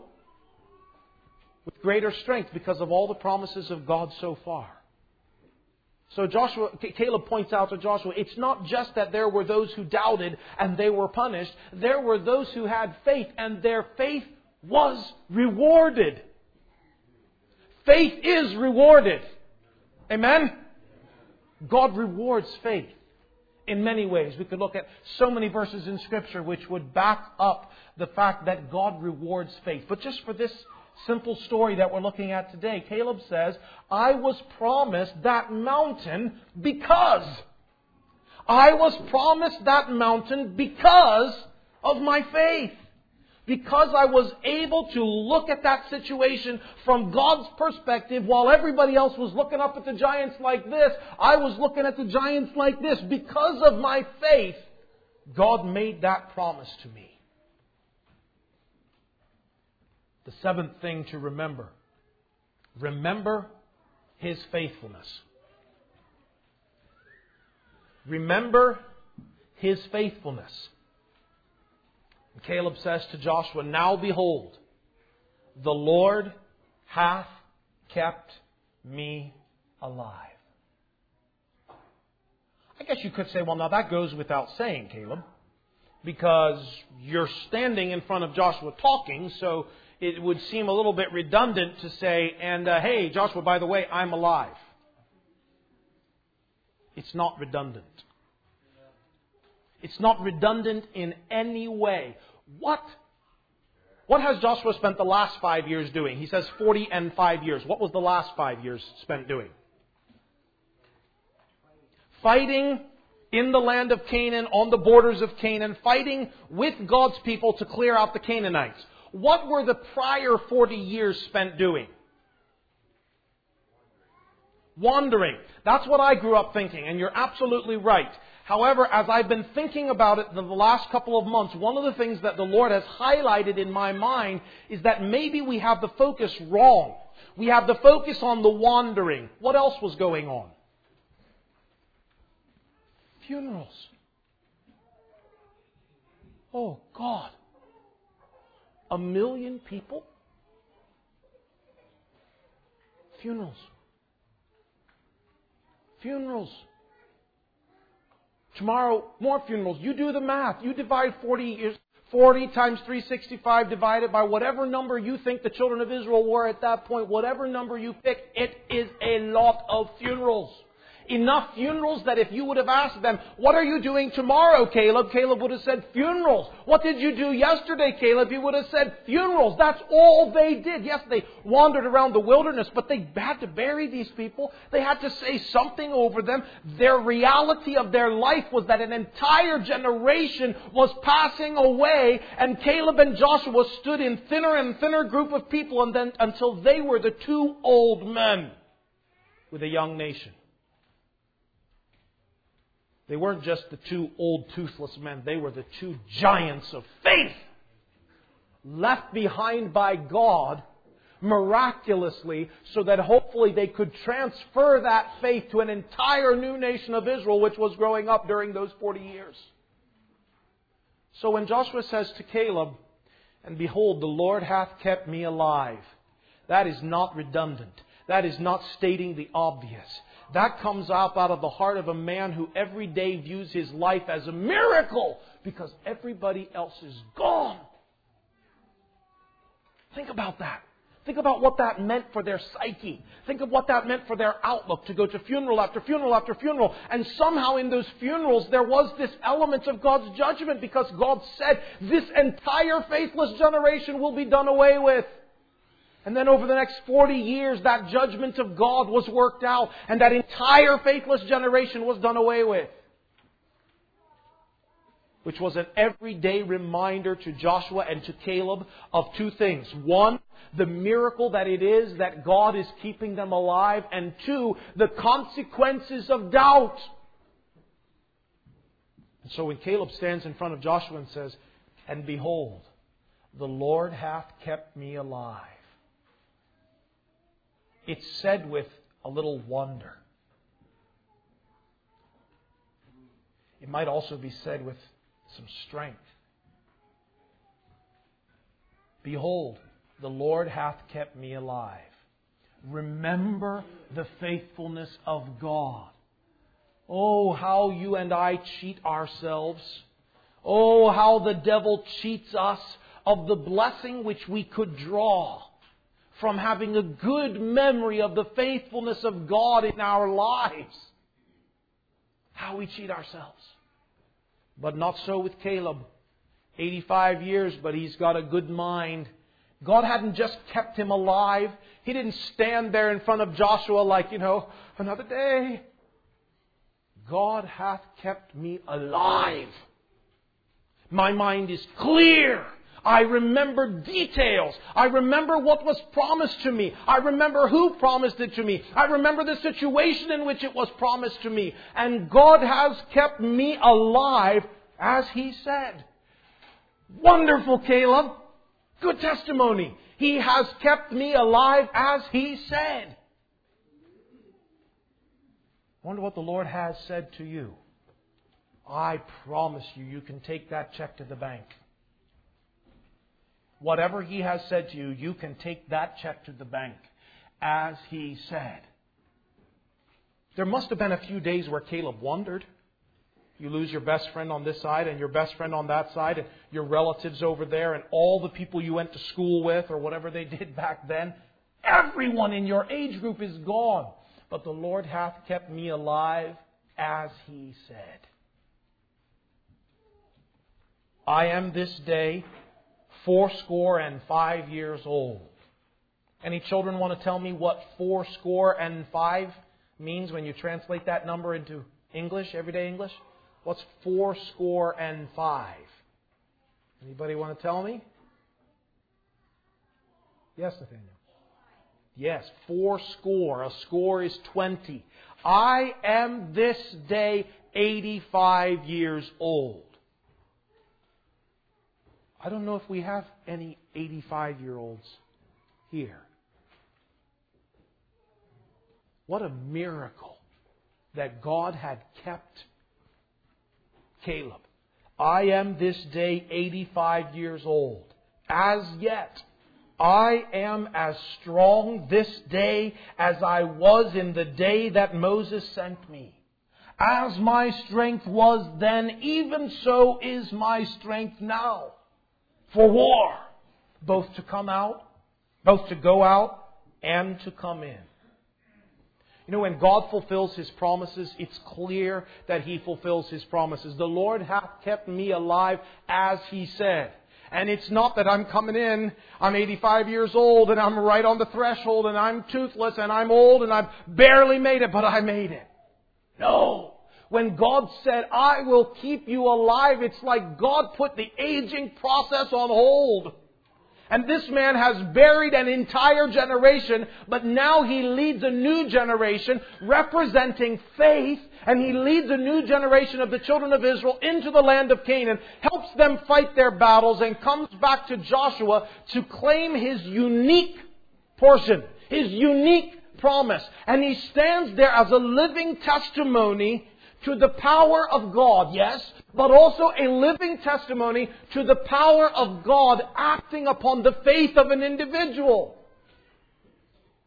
with greater strength because of all the promises of God so far. So Joshua, Caleb points out to Joshua, it's not just that there were those who doubted and they were punished. There were those who had faith, and their faith was rewarded. Faith is rewarded. Amen? God rewards faith in many ways. We could look at so many verses in Scripture which would back up the fact that God rewards faith. But just for this simple story that we're looking at today, Caleb says, I was promised that mountain because. I was promised that mountain because of my faith. Because I was able to look at that situation from God's perspective while everybody else was looking up at the giants like this, I was looking at the giants like this. Because of my faith, God made that promise to me. The seventh thing to remember. Remember His faithfulness. Remember His faithfulness. And Caleb says to Joshua, now behold, the Lord hath kept me alive. I guess you could say, well, now that goes without saying, Caleb, because you're standing in front of Joshua talking, so it would seem a little bit redundant to say, and uh, hey, Joshua, by the way, I'm alive. It's not redundant. It's not redundant in any way. What? What has Joshua spent the last five years doing? He says forty and five years. What was the last five years spent doing? Fighting in the land of Canaan, on the borders of Canaan, fighting with God's people to clear out the Canaanites. What were the prior forty years spent doing? Wandering. That's what I grew up thinking, and you're absolutely right. However, as I've been thinking about it the last couple of months, one of the things that the Lord has highlighted in my mind is that maybe we have the focus wrong. We have the focus on the wandering. What else was going on? Funerals. Oh, God. A million people? Funerals. Funerals. Tomorrow, more funerals. You do the math. You divide forty years, forty times three hundred sixty-five divided by whatever number you think the children of Israel were at that point. Whatever number you pick, it is a lot of funerals. Enough funerals that if you would have asked them, what are you doing tomorrow, Caleb? Caleb would have said, funerals. What did you do yesterday, Caleb? He would have said, funerals. That's all they did. Yes, they wandered around the wilderness, but they had to bury these people. They had to say something over them. Their reality of their life was that an entire generation was passing away, and Caleb and Joshua stood in thinner and thinner group of people and then until they were the two old men with a young nation. They weren't just the two old toothless men. They were the two giants of faith left behind by God miraculously so that hopefully they could transfer that faith to an entire new nation of Israel which was growing up during those forty years. So when Joshua says to Caleb, and behold, the Lord hath kept me alive, That is not redundant. That is not stating the obvious. That comes up out of the heart of a man who every day views his life as a miracle because everybody else is gone. Think about that. Think about what that meant for their psyche. Think of what that meant for their outlook, to go to funeral after funeral after funeral. And somehow in those funerals there was this element of God's judgment because God said this entire faithless generation will be done away with. And then over the next forty years that judgment of God was worked out and that entire faithless generation was done away with. Which was an everyday reminder to Joshua and to Caleb of two things. One, the miracle that it is that God is keeping them alive. And two, the consequences of doubt. And so when Caleb stands in front of Joshua and says, "And behold, the Lord hath kept me alive," it's said with a little wonder. It might also be said with some strength. "Behold, the Lord hath kept me alive." Remember the faithfulness of God. Oh, how you and I cheat ourselves. Oh, how the devil cheats us of the blessing which we could draw from having a good memory of the faithfulness of God in our lives. How we cheat ourselves. But not so with Caleb. eighty-five years, but he's got a good mind. God hadn't just kept him alive. He didn't stand there in front of Joshua like, you know, another day. God hath kept me alive. My mind is clear. I remember details. I remember what was promised to me. I remember who promised it to me. I remember the situation in which it was promised to me. And God has kept me alive as He said. Wonderful, Caleb. Good testimony. He has kept me alive as He said. I wonder what the Lord has said to you. I promise you, you can take that check to the bank. Whatever He has said to you, you can take that check to the bank as He said. There must have been a few days where Caleb wondered. You lose your best friend on this side and your best friend on that side and your relatives over there and all the people you went to school with or whatever they did back then. Everyone in your age group is gone. But the Lord hath kept me alive as He said. I am this day fourscore and five years old. Any children want to tell me what fourscore and five means when you translate that number into English, everyday English? What's fourscore and five? Anybody want to tell me? Yes, Nathaniel. Yes, fourscore. A score is twenty. I am this day eighty-five years old. I don't know if we have any eighty-five-year-olds here. What a miracle that God had kept Caleb. I am this day eighty-five years old. As yet, I am as strong this day as I was in the day that Moses sent me. As my strength was then, even so is my strength now. For war, both to come out, both to go out, and to come in. You know, when God fulfills His promises, it's clear that He fulfills His promises. The Lord hath kept me alive as He said. And it's not that I'm coming in, I'm eighty-five years old, and I'm right on the threshold, and I'm toothless, and I'm old, and I've barely made it, but I made it. No. When God said, I will keep you alive, it's like God put the aging process on hold. And this man has buried an entire generation, but now he leads a new generation representing faith, and he leads a new generation of the children of Israel into the land of Canaan, helps them fight their battles, and comes back to Joshua to claim his unique portion, his unique promise. And he stands there as a living testimony to the power of God, yes, but also a living testimony to the power of God acting upon the faith of an individual.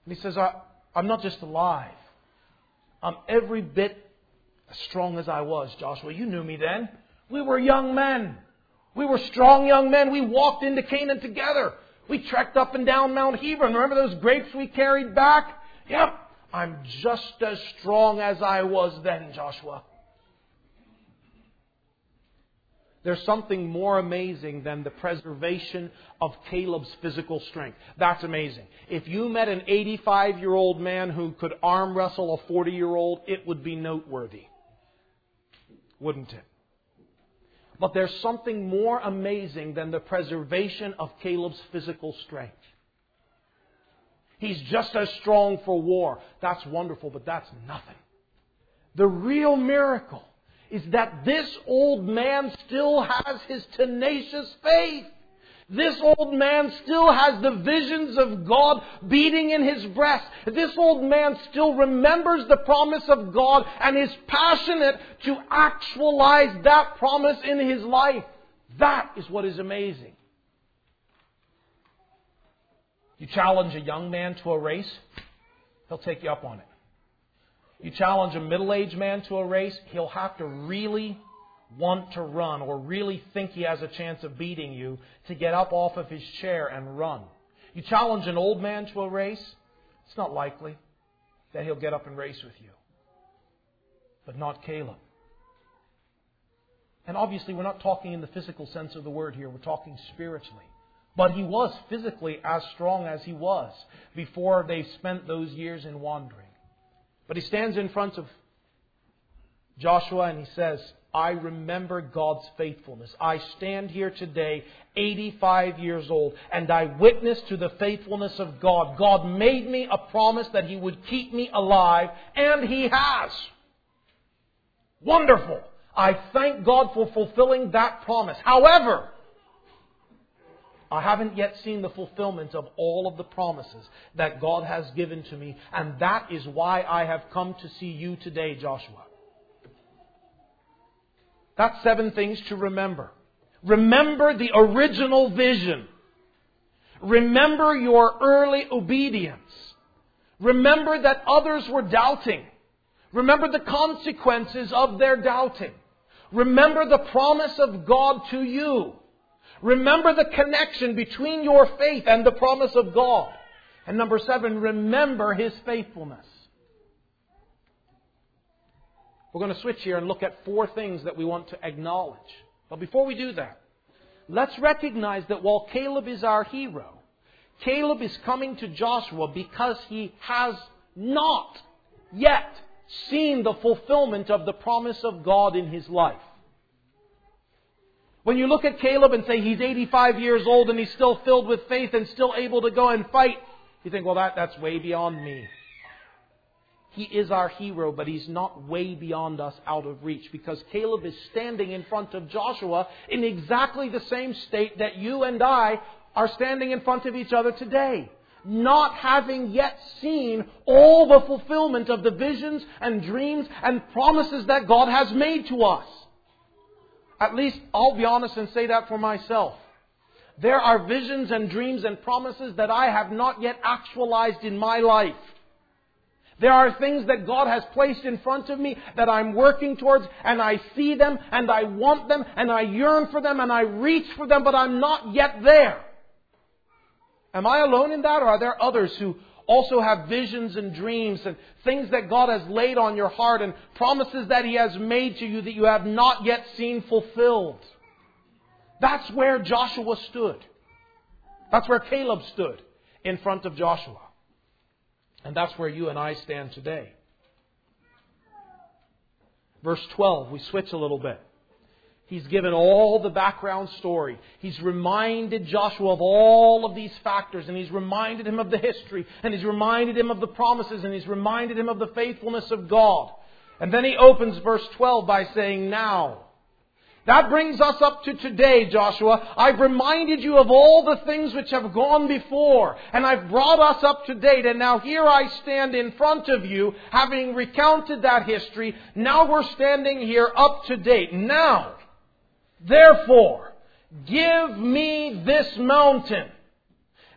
And he says, I, I'm not just alive. I'm every bit as strong as I was, Joshua. You knew me then. We were young men. We were strong young men. We walked into Canaan together. We trekked up and down Mount Hebron. Remember those grapes we carried back? Yep. I'm just as strong as I was then, Joshua. There's something more amazing than the preservation of Caleb's physical strength. That's amazing. If you met an eighty-five-year-old man who could arm wrestle a forty-year-old, it would be noteworthy. Wouldn't it? But there's something more amazing than the preservation of Caleb's physical strength. He's just as strong for war. That's wonderful, but that's nothing. The real miracle is that this old man still has his tenacious faith. This old man still has the visions of God beating in his breast. This old man still remembers the promise of God and is passionate to actualize that promise in his life. That is what is amazing. You challenge a young man to a race, he'll take you up on it. You challenge a middle-aged man to a race, he'll have to really want to run or really think he has a chance of beating you to get up off of his chair and run. You challenge an old man to a race, it's not likely that he'll get up and race with you. But not Caleb. And obviously we're not talking in the physical sense of the word here, we're talking spiritually. But he was physically as strong as he was before they spent those years in wandering. But he stands in front of Joshua and he says, I remember God's faithfulness. I stand here today, eighty-five years old, and I witness to the faithfulness of God. God made me a promise that He would keep me alive, and He has. Wonderful. I thank God for fulfilling that promise. However, I haven't yet seen the fulfillment of all of the promises that God has given to me. And that is why I have come to see you today, Joshua. That's seven things to remember. Remember the original vision. Remember your early obedience. Remember that others were doubting. Remember the consequences of their doubting. Remember the promise of God to you. Remember the connection between your faith and the promise of God. And number seven, remember His faithfulness. We're going to switch here and look at four things that we want to acknowledge. But before we do that, let's recognize that while Caleb is our hero, Caleb is coming to Joshua because he has not yet seen the fulfillment of the promise of God in his life. When you look at Caleb and say he's eighty-five years old and he's still filled with faith and still able to go and fight, you think, well, that, that's way beyond me. He is our hero, but he's not way beyond us out of reach, because Caleb is standing in front of Joshua in exactly the same state that you and I are standing in front of each other today. Not having yet seen all the fulfillment of the visions and dreams and promises that God has made to us. At least I'll be honest and say that for myself. There are visions and dreams and promises that I have not yet actualized in my life. There are things that God has placed in front of me that I'm working towards, and I see them and I want them and I yearn for them and I reach for them, but I'm not yet there. Am I alone in that, or are there others who also have visions and dreams and things that God has laid on your heart and promises that He has made to you that you have not yet seen fulfilled? That's where Joshua stood. That's where Caleb stood in front of Joshua. And that's where you and I stand today. Verse twelve, we switch a little bit. He's given all the background story. He's reminded Joshua of all of these factors, and he's reminded him of the history, and he's reminded him of the promises, and he's reminded him of the faithfulness of God. And then he opens verse twelve by saying, now. That brings us up to today, Joshua. I've reminded you of all the things which have gone before, and I've brought us up to date. And now here I stand in front of you, having recounted that history. Now we're standing here up to date. Now, therefore, give me this mountain.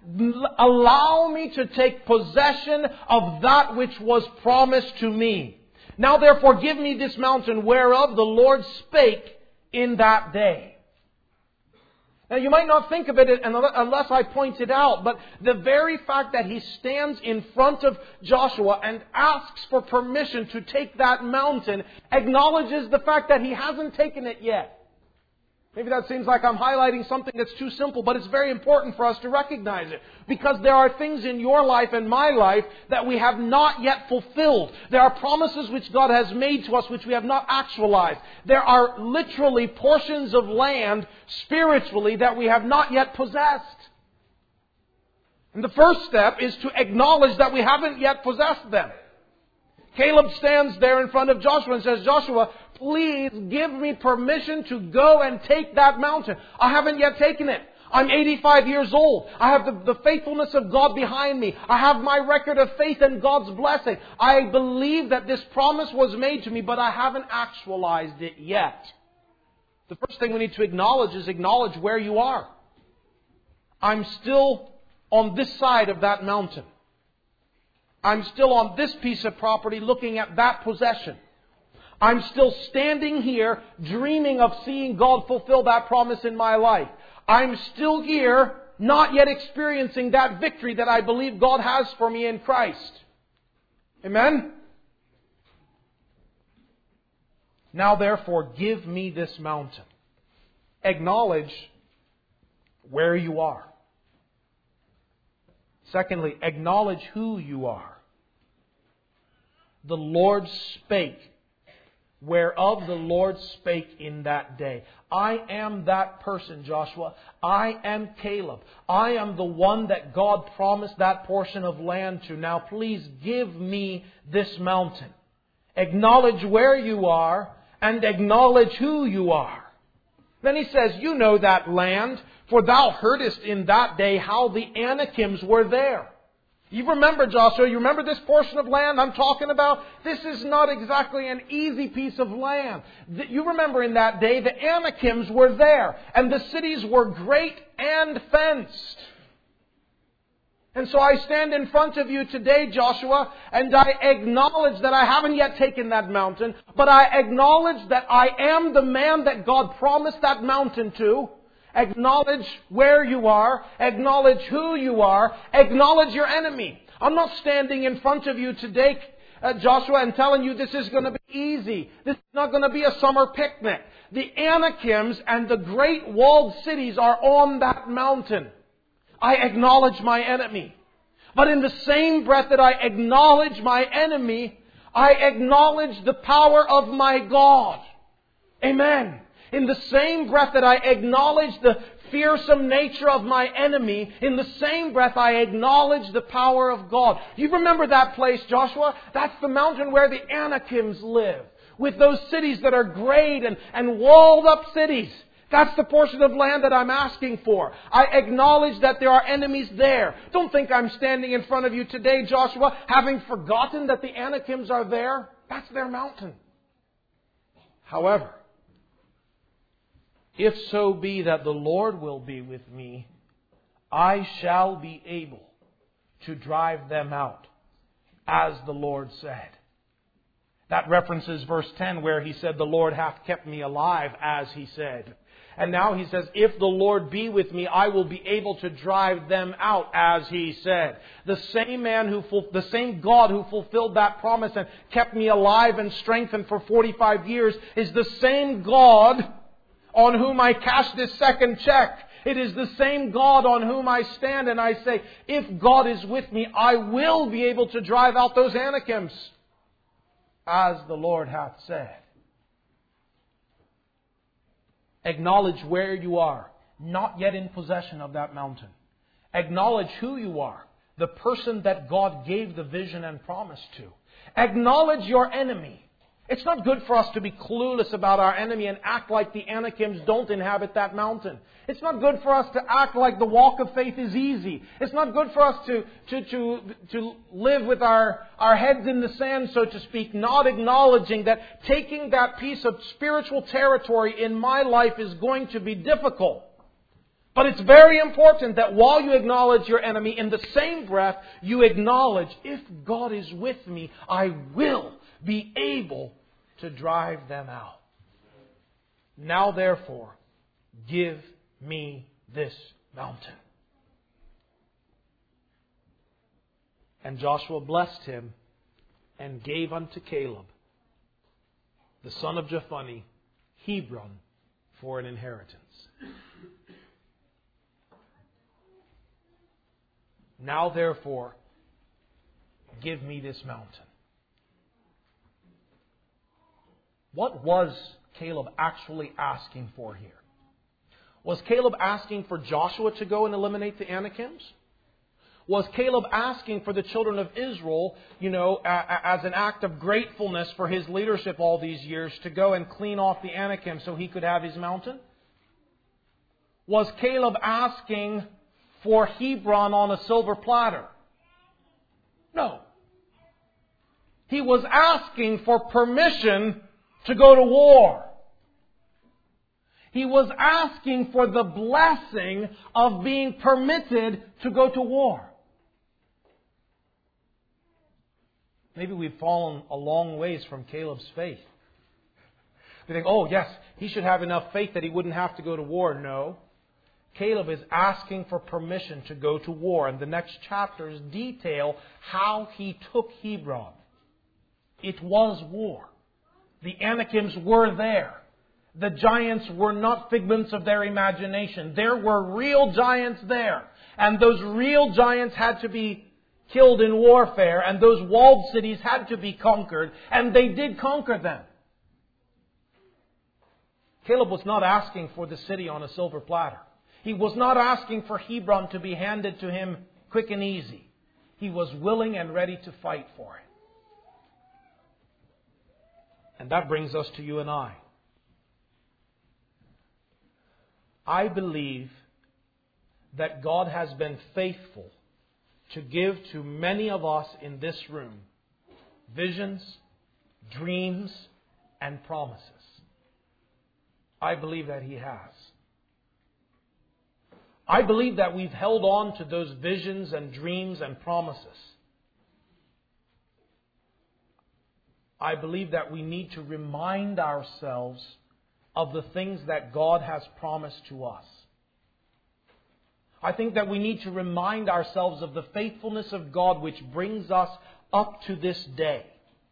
allow me to take possession of that which was promised to me. Now therefore give me this mountain whereof the Lord spake in that day. Now you might not think of it unless I point it out, but the very fact that he stands in front of Joshua and asks for permission to take that mountain acknowledges the fact that he hasn't taken it yet. Maybe that seems like I'm highlighting something that's too simple, but it's very important for us to recognize it. Because there are things in your life and my life that we have not yet fulfilled. There are promises which God has made to us which we have not actualized. There are literally portions of land spiritually that we have not yet possessed. And the first step is to acknowledge that we haven't yet possessed them. Caleb stands there in front of Joshua and says, Joshua, please give me permission to go and take that mountain. I haven't yet taken it. I'm eighty-five years old. I have the, the faithfulness of God behind me. I have my record of faith and God's blessing. I believe that this promise was made to me, but I haven't actualized it yet. The first thing we need to acknowledge is acknowledge where you are. I'm still on this side of that mountain. I'm still on this piece of property looking at that possession. I'm still standing here dreaming of seeing God fulfill that promise in my life. I'm still here not yet experiencing that victory that I believe God has for me in Christ. Amen? Now therefore give me this mountain. Acknowledge where you are. Secondly, acknowledge who you are. The Lord spake, whereof the Lord spake in that day. I am that person, Joshua. I am Caleb. I am the one that God promised that portion of land to. Now please give me this mountain. Acknowledge where you are and acknowledge who you are. Then he says, you know that land, for thou heardest in that day how the Anakims were there. You remember, Joshua, you remember this portion of land I'm talking about? This is not exactly an easy piece of land. You remember in that day, the Anakims were there, and the cities were great and fenced. And so I stand in front of you today, Joshua, and I acknowledge that I haven't yet taken that mountain, but I acknowledge that I am the man that God promised that mountain to. Acknowledge where you are. Acknowledge who you are. Acknowledge your enemy. I'm not standing in front of you today, uh, Joshua, and telling you this is going to be easy. This is not going to be a summer picnic. The Anakims and the great walled cities are on that mountain. I acknowledge my enemy. But in the same breath that I acknowledge my enemy, I acknowledge the power of my God. Amen. In the same breath that I acknowledge the fearsome nature of my enemy, in the same breath I acknowledge the power of God. You remember that place, Joshua? That's the mountain where the Anakims live. With those cities that are great and, and walled up cities. That's the portion of land that I'm asking for. I acknowledge that there are enemies there. Don't think I'm standing in front of you today, Joshua, having forgotten that the Anakims are there. That's their mountain. However, if so be that the Lord will be with me, I shall be able to drive them out, as the Lord said. That references verse ten where he said, the Lord hath kept me alive, as he said. And now he says, if the Lord be with me, I will be able to drive them out, as he said. The same man who, the same God who fulfilled that promise and kept me alive and strengthened for forty-five years is the same God on whom I cash this second check. It is the same God on whom I stand and I say, if God is with me, I will be able to drive out those Anakims, as the Lord hath said. Acknowledge where you are, not yet in possession of that mountain. Acknowledge who you are, the person that God gave the vision and promise to. Acknowledge your enemy. It's not good for us to be clueless about our enemy and act like the Anakims don't inhabit that mountain. It's not good for us to act like the walk of faith is easy. It's not good for us to, to, to, to live with our, our heads in the sand, so to speak, not acknowledging that taking that piece of spiritual territory in my life is going to be difficult. But it's very important that while you acknowledge your enemy, in the same breath, you acknowledge, if God is with me, I will be able to drive them out. Now therefore, give me this mountain. And Joshua blessed him and gave unto Caleb, the son of Jephunneh, Hebron for an inheritance. Now therefore, give me this mountain. What was Caleb actually asking for here? Was Caleb asking for Joshua to go and eliminate the Anakims? Was Caleb asking for the children of Israel, you know, as an act of gratefulness for his leadership all these years, to go and clean off the Anakim so he could have his mountain? Was Caleb asking for Hebron on a silver platter? No. He was asking for permission to go to war. He was asking for the blessing of being permitted to go to war. Maybe we've fallen a long ways from Caleb's faith. We think, oh yes, he should have enough faith that he wouldn't have to go to war. No. Caleb is asking for permission to go to war. And the next chapters detail how he took Hebron. It was war. The Anakims were there. The giants were not figments of their imagination. There were real giants there. And those real giants had to be killed in warfare. And those walled cities had to be conquered. And they did conquer them. Caleb was not asking for the city on a silver platter. He was not asking for Hebron to be handed to him quick and easy. He was willing and ready to fight for it. And that brings us to you and I. I believe that God has been faithful to give to many of us in this room visions, dreams, and promises. I believe that He has. I believe that we've held on to those visions and dreams and promises. I believe that we need to remind ourselves of the things that God has promised to us. I think that we need to remind ourselves of the faithfulness of God which brings us up to this day.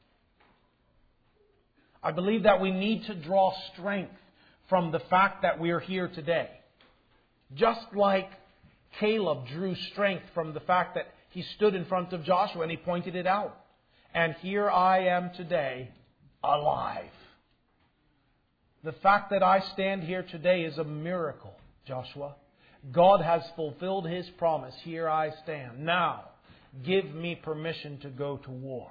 I believe that we need to draw strength from the fact that we are here today. Just like Caleb drew strength from the fact that he stood in front of Joshua and he pointed it out. And here I am today, alive. The fact that I stand here today is a miracle, Joshua. God has fulfilled His promise. Here I stand. Now, give me permission to go to war.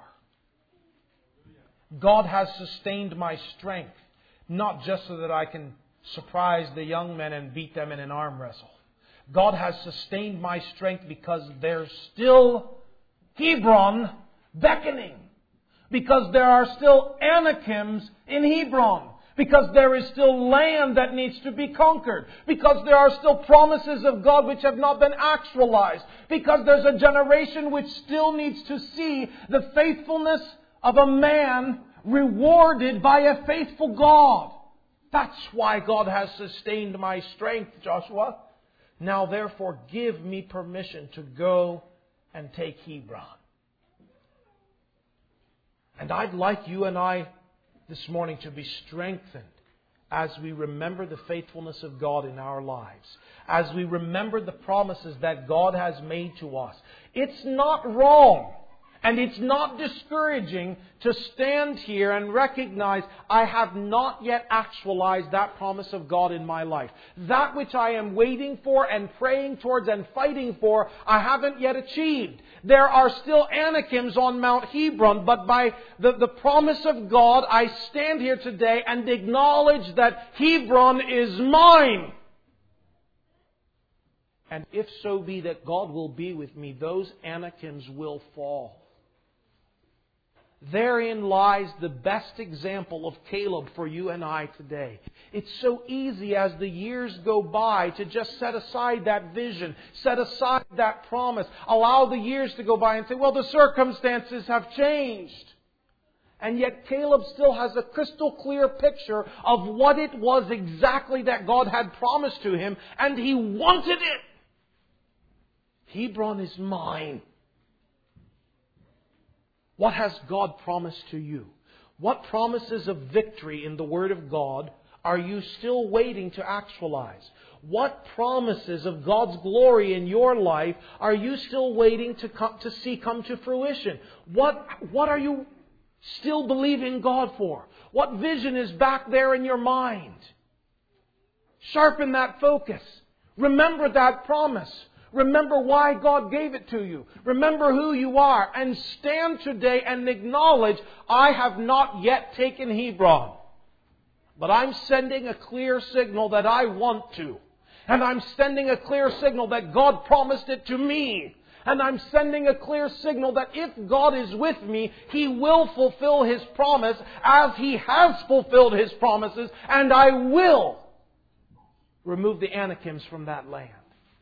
God has sustained my strength, not just so that I can surprise the young men and beat them in an arm wrestle. God has sustained my strength because there's still Hebron beckoning. Because there are still Anakims in Hebron. Because there is still land that needs to be conquered. Because there are still promises of God which have not been actualized. Because there's a generation which still needs to see the faithfulness of a man rewarded by a faithful God. That's why God has sustained my strength, Joshua. Now therefore give me permission to go and take Hebron. And I'd like you and I this morning to be strengthened as we remember the faithfulness of God in our lives. As we remember the promises that God has made to us. It's not wrong. And it's not discouraging to stand here and recognize I have not yet actualized that promise of God in my life. That which I am waiting for and praying towards and fighting for, I haven't yet achieved. There are still Anakims on Mount Hebron, but by the, the promise of God, I stand here today and acknowledge that Hebron is mine. And if so be that God will be with me, those Anakims will fall. Therein lies the best example of Caleb for you and I today. It's so easy as the years go by to just set aside that vision, set aside that promise, allow the years to go by and say, well, the circumstances have changed. And yet Caleb still has a crystal clear picture of what it was exactly that God had promised to him, and he wanted it. Hebron is mine. What has God promised to you? What promises of victory in the Word of God are you still waiting to actualize? What promises of God's glory in your life are you still waiting to come, to see come to fruition? What, what are you still believing God for? What vision is back there in your mind? Sharpen that focus. Remember that promise. Remember why God gave it to you. Remember who you are. And stand today and acknowledge, I have not yet taken Hebron. But I'm sending a clear signal that I want to. And I'm sending a clear signal that God promised it to me. And I'm sending a clear signal that if God is with me, He will fulfill His promise as He has fulfilled His promises. And I will remove the Anakims from that land.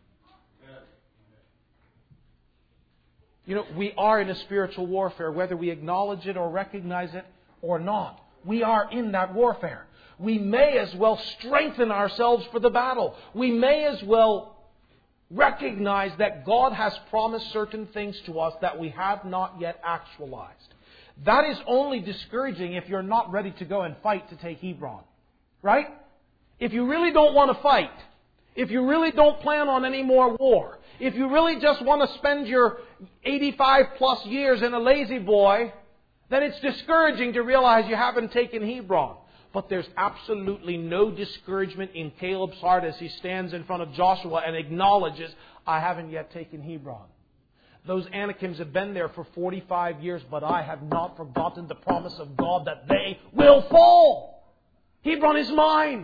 You know, we are in a spiritual warfare, whether we acknowledge it or recognize it or not. We are in that warfare. We may as well strengthen ourselves for the battle. We may as well recognize that God has promised certain things to us that we have not yet actualized. That is only discouraging if you're not ready to go and fight to take Hebron. Right? If you really don't want to fight, if you really don't plan on any more war, if you really just want to spend your eighty-five plus years in a lazy boy, then it's discouraging to realize you haven't taken Hebron. But there's absolutely no discouragement in Caleb's heart as he stands in front of Joshua and acknowledges, I haven't yet taken Hebron. Those Anakims have been there for forty-five years, but I have not forgotten the promise of God that they will fall. Hebron is mine.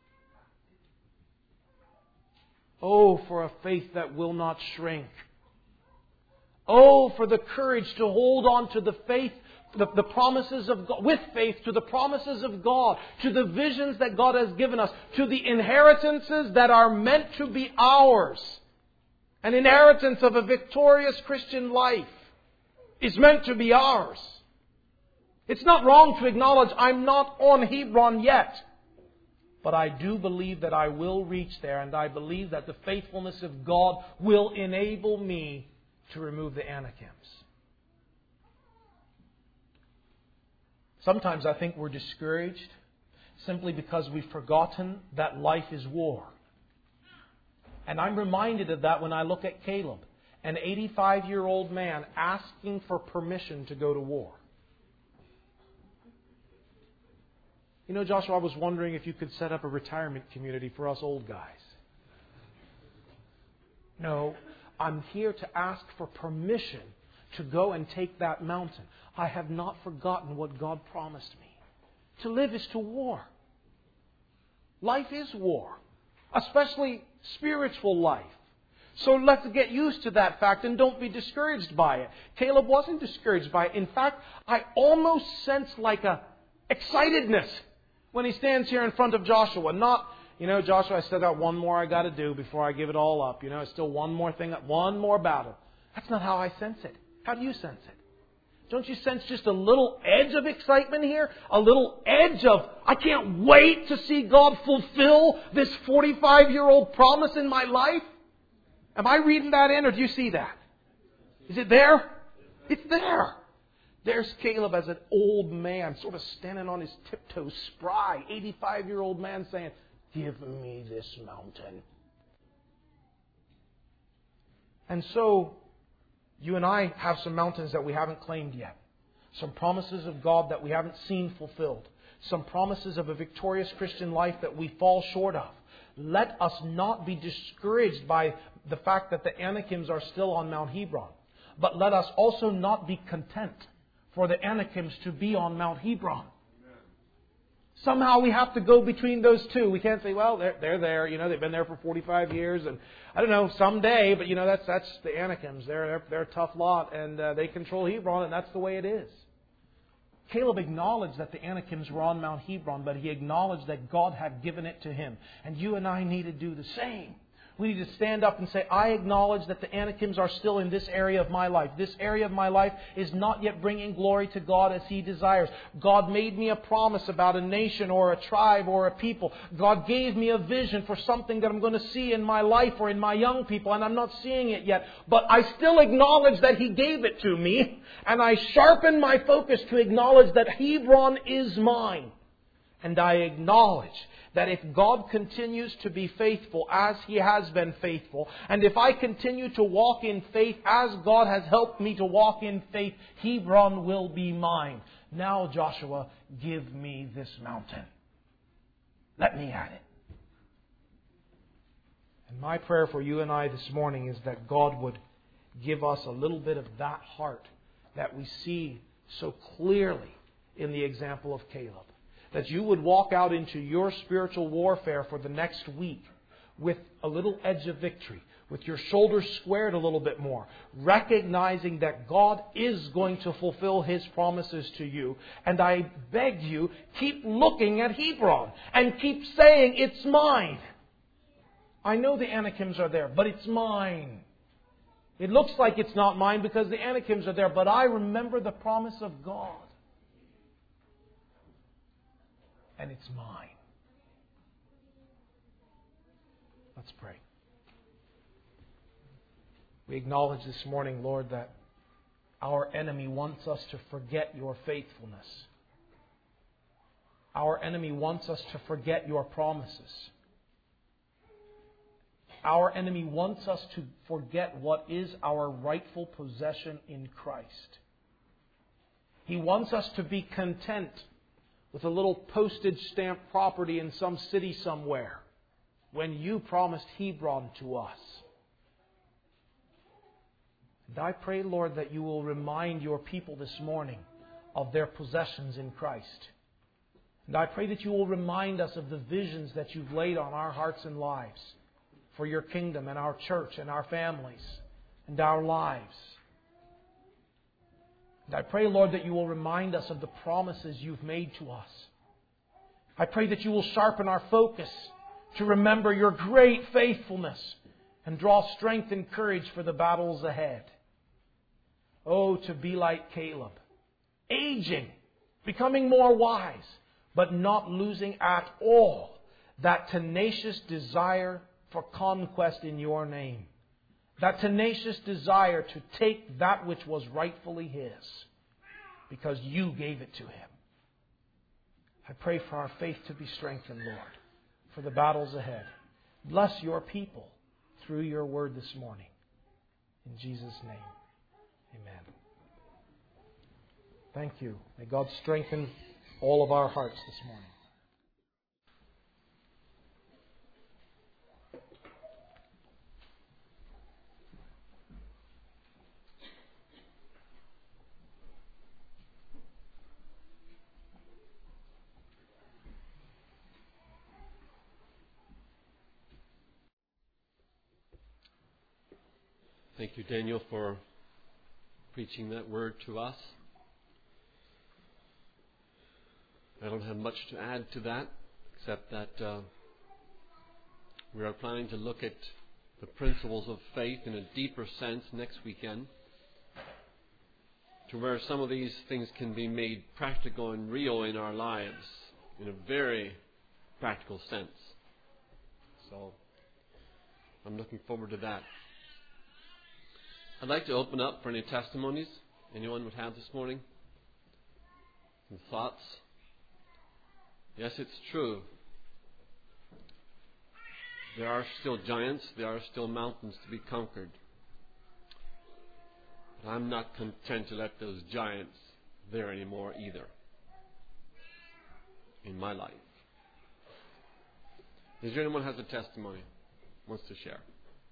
Oh, for a faith that will not shrink. Oh, for the courage to hold on to the faith, the, the promises of God, with faith to the promises of God, to the visions that God has given us, to the inheritances that are meant to be ours. An inheritance of a victorious Christian life is meant to be ours. It's not wrong to acknowledge I'm not on Hebron yet. But I do believe that I will reach there, and I believe that the faithfulness of God will enable me to remove the Anakims. Sometimes I think we're discouraged simply because we've forgotten that life is war. And I'm reminded of that when I look at Caleb, an eighty-five-year-old man asking for permission to go to war. You know, Joshua, I was wondering if you could set up a retirement community for us old guys. No, I'm here to ask for permission to go and take that mountain. I have not forgotten what God promised me. To live is to war. Life is war, especially spiritual life. So let's get used to that fact and don't be discouraged by it. Caleb wasn't discouraged by it. In fact, I almost sense like a excitedness when he stands here in front of Joshua. Not, you know, Joshua, I still got one more I got to do before I give it all up. You know, it's still one more thing, one more battle. That's not how I sense it. How do you sense it? Don't you sense just a little edge of excitement here? A little edge of, I can't wait to see God fulfill this forty-five-year-old promise in my life? Am I reading that in, or do you see that? Is it there? It's there. There's Caleb as an old man, sort of standing on his tiptoes, spry, eighty-five-year-old man saying, give me this mountain. And so, you and I have some mountains that we haven't claimed yet. Some promises of God that we haven't seen fulfilled. Some promises of a victorious Christian life that we fall short of. Let us not be discouraged by the fact that the Anakims are still on Mount Hebron. But let us also not be content for the Anakims to be on Mount Hebron. Somehow we have to go between those two. We can't say, well, they're, they're there. You know, they've been there for forty-five years. And I don't know, someday, but you know, that's that's the Anakims. They're, they're, they're a tough lot. And uh, they control Hebron, and that's the way it is. Caleb acknowledged that the Anakims were on Mount Hebron, but he acknowledged that God had given it to him. And you and I need to do the same. We need to stand up and say, I acknowledge that the Anakims are still in this area of my life. This area of my life is not yet bringing glory to God as He desires. God made me a promise about a nation or a tribe or a people. God gave me a vision for something that I'm going to see in my life or in my young people, and I'm not seeing it yet. But I still acknowledge that He gave it to me, and I sharpen my focus to acknowledge that Hebron is mine. And I acknowledge that if God continues to be faithful as He has been faithful, and if I continue to walk in faith as God has helped me to walk in faith, Hebron will be mine. Now, Joshua, give me this mountain. Let me have it. And my prayer for you and I this morning is that God would give us a little bit of that heart that we see so clearly in the example of Caleb. That you would walk out into your spiritual warfare for the next week with a little edge of victory, with your shoulders squared a little bit more, recognizing that God is going to fulfill His promises to you. And I beg you, keep looking at Hebron and keep saying, it's mine. I know the Anakims are there, but it's mine. It looks like it's not mine because the Anakims are there, but I remember the promise of God. And it's mine. Let's pray. We acknowledge this morning, Lord, that our enemy wants us to forget Your faithfulness. Our enemy wants us to forget Your promises. Our enemy wants us to forget what is our rightful possession in Christ. He wants us to be content with a little postage stamp property in some city somewhere, when You promised Hebron to us. And I pray, Lord, that You will remind Your people this morning of their possessions in Christ. And I pray that You will remind us of the visions that You've laid on our hearts and lives for Your kingdom and our church and our families and our lives. And I pray, Lord, that You will remind us of the promises You've made to us. I pray that You will sharpen our focus to remember Your great faithfulness and draw strength and courage for the battles ahead. Oh, to be like Caleb, aging, becoming more wise, but not losing at all that tenacious desire for conquest in Your name. That tenacious desire to take that which was rightfully His, because You gave it to Him. I pray for our faith to be strengthened, Lord, for the battles ahead. Bless Your people through Your word this morning. In Jesus' name, amen. Thank You. May God strengthen all of our hearts this morning. Thank you, Daniel, for preaching that word to us. I don't have much to add to that, except that uh, we are planning to look at the principles of faith in a deeper sense next weekend, to where some of these things can be made practical and real in our lives in a very practical sense. So I'm looking forward to that. I'd like to open up for any testimonies anyone would have this morning. Some thoughts. Yes, it's true. There are still giants. There are still mountains to be conquered. But I'm not content to let those giants there anymore either in my life. Is there anyone who has a testimony, wants to share?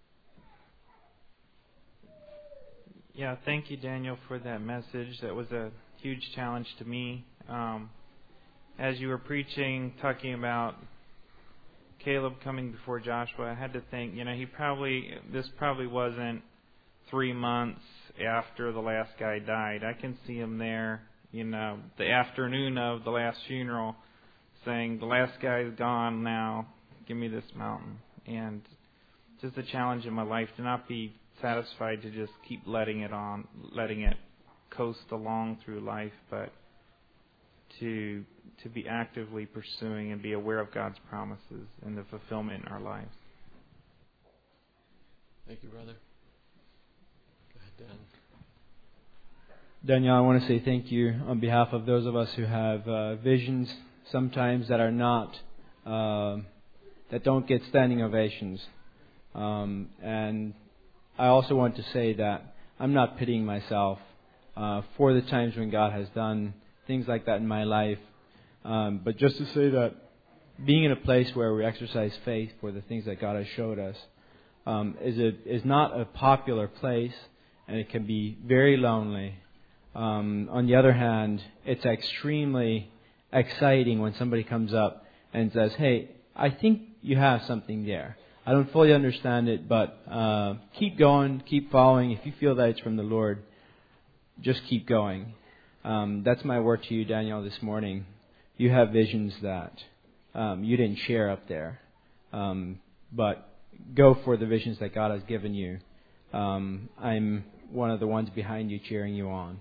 Yeah, thank you, Daniel, for that message. That was a huge challenge to me. Um, as you were preaching, talking about Caleb coming before Joshua, I had to think, you know, he probably, this probably wasn't three months after the last guy died. I can see him there you know, the afternoon of the last funeral, saying, the last guy is gone now, give me this mountain. And just a challenge in my life to not be satisfied to just keep letting it on, letting it coast along through life, but to to be actively pursuing and be aware of God's promises and the fulfillment in our lives. Thank you, brother. Go ahead, Dan. Daniel, I want to say thank you on behalf of those of us who have uh, visions sometimes that are not, uh, that don't get standing ovations. Um, and I also want to say that I'm not pitying myself uh, for the times when God has done things like that in my life. Um, but just to say that being in a place where we exercise faith for the things that God has showed us um, is a, is not a popular place, and it can be very lonely. Um, on the other hand, it's extremely exciting when somebody comes up and says, hey, I think you have something there. I don't fully understand it, but uh, keep going, keep following. If you feel that it's from the Lord, just keep going. Um, that's my word to you, Daniel, this morning. You have visions that um, you didn't share up there. Um, but go for the visions that God has given you. Um, I'm one of the ones behind you cheering you on.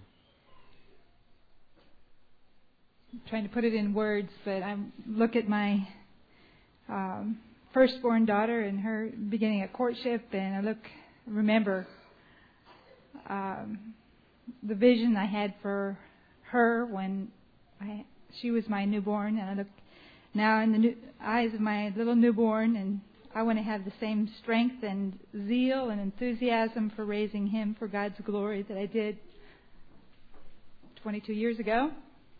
I'm trying to put it in words, but I look at my um, firstborn daughter and her beginning a courtship, and I look, remember um, the vision I had for her when I, she was my newborn, and I look now in the new, eyes of my little newborn, and I want to have the same strength and zeal and enthusiasm for raising him for God's glory that I did twenty-two years ago.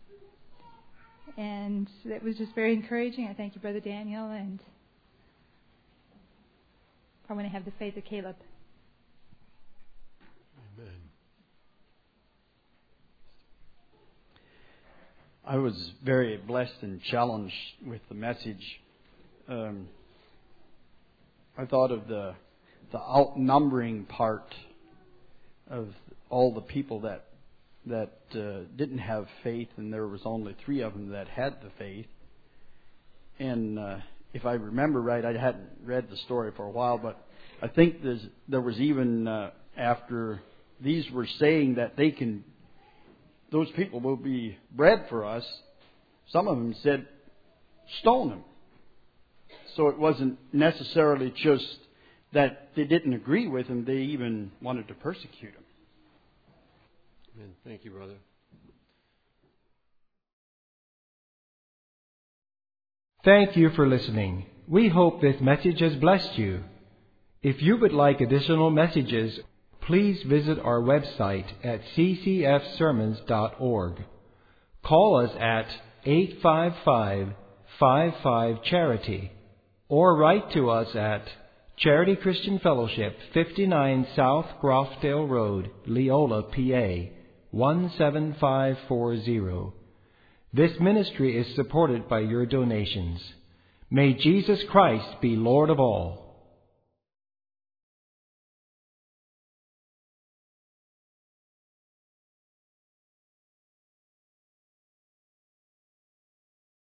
And that was just very encouraging. I thank you, Brother Daniel, and I want to have the faith of Caleb. Amen. I was very blessed and challenged with the message. Um, I thought of the the outnumbering part of all the people that that uh, didn't have faith, and there was only three of them that had the faith. And uh, if I remember right, I hadn't read the story for a while, but I think there's, there was even uh, after these were saying that they can, those people will be bread for us, some of them said, stone them. So it wasn't necessarily just that they didn't agree with him, they even wanted to persecute him. Amen. Thank you, brother. Thank you for listening. We hope this message has blessed you. If you would like additional messages, please visit our website at c c f sermons dot org. Call us at eight five five, five five, charity or write to us at Charity Christian Fellowship, fifty-nine South Grofdale Road, Leola, P A, one seven five four zero. This ministry is supported by your donations. May Jesus Christ be Lord of all.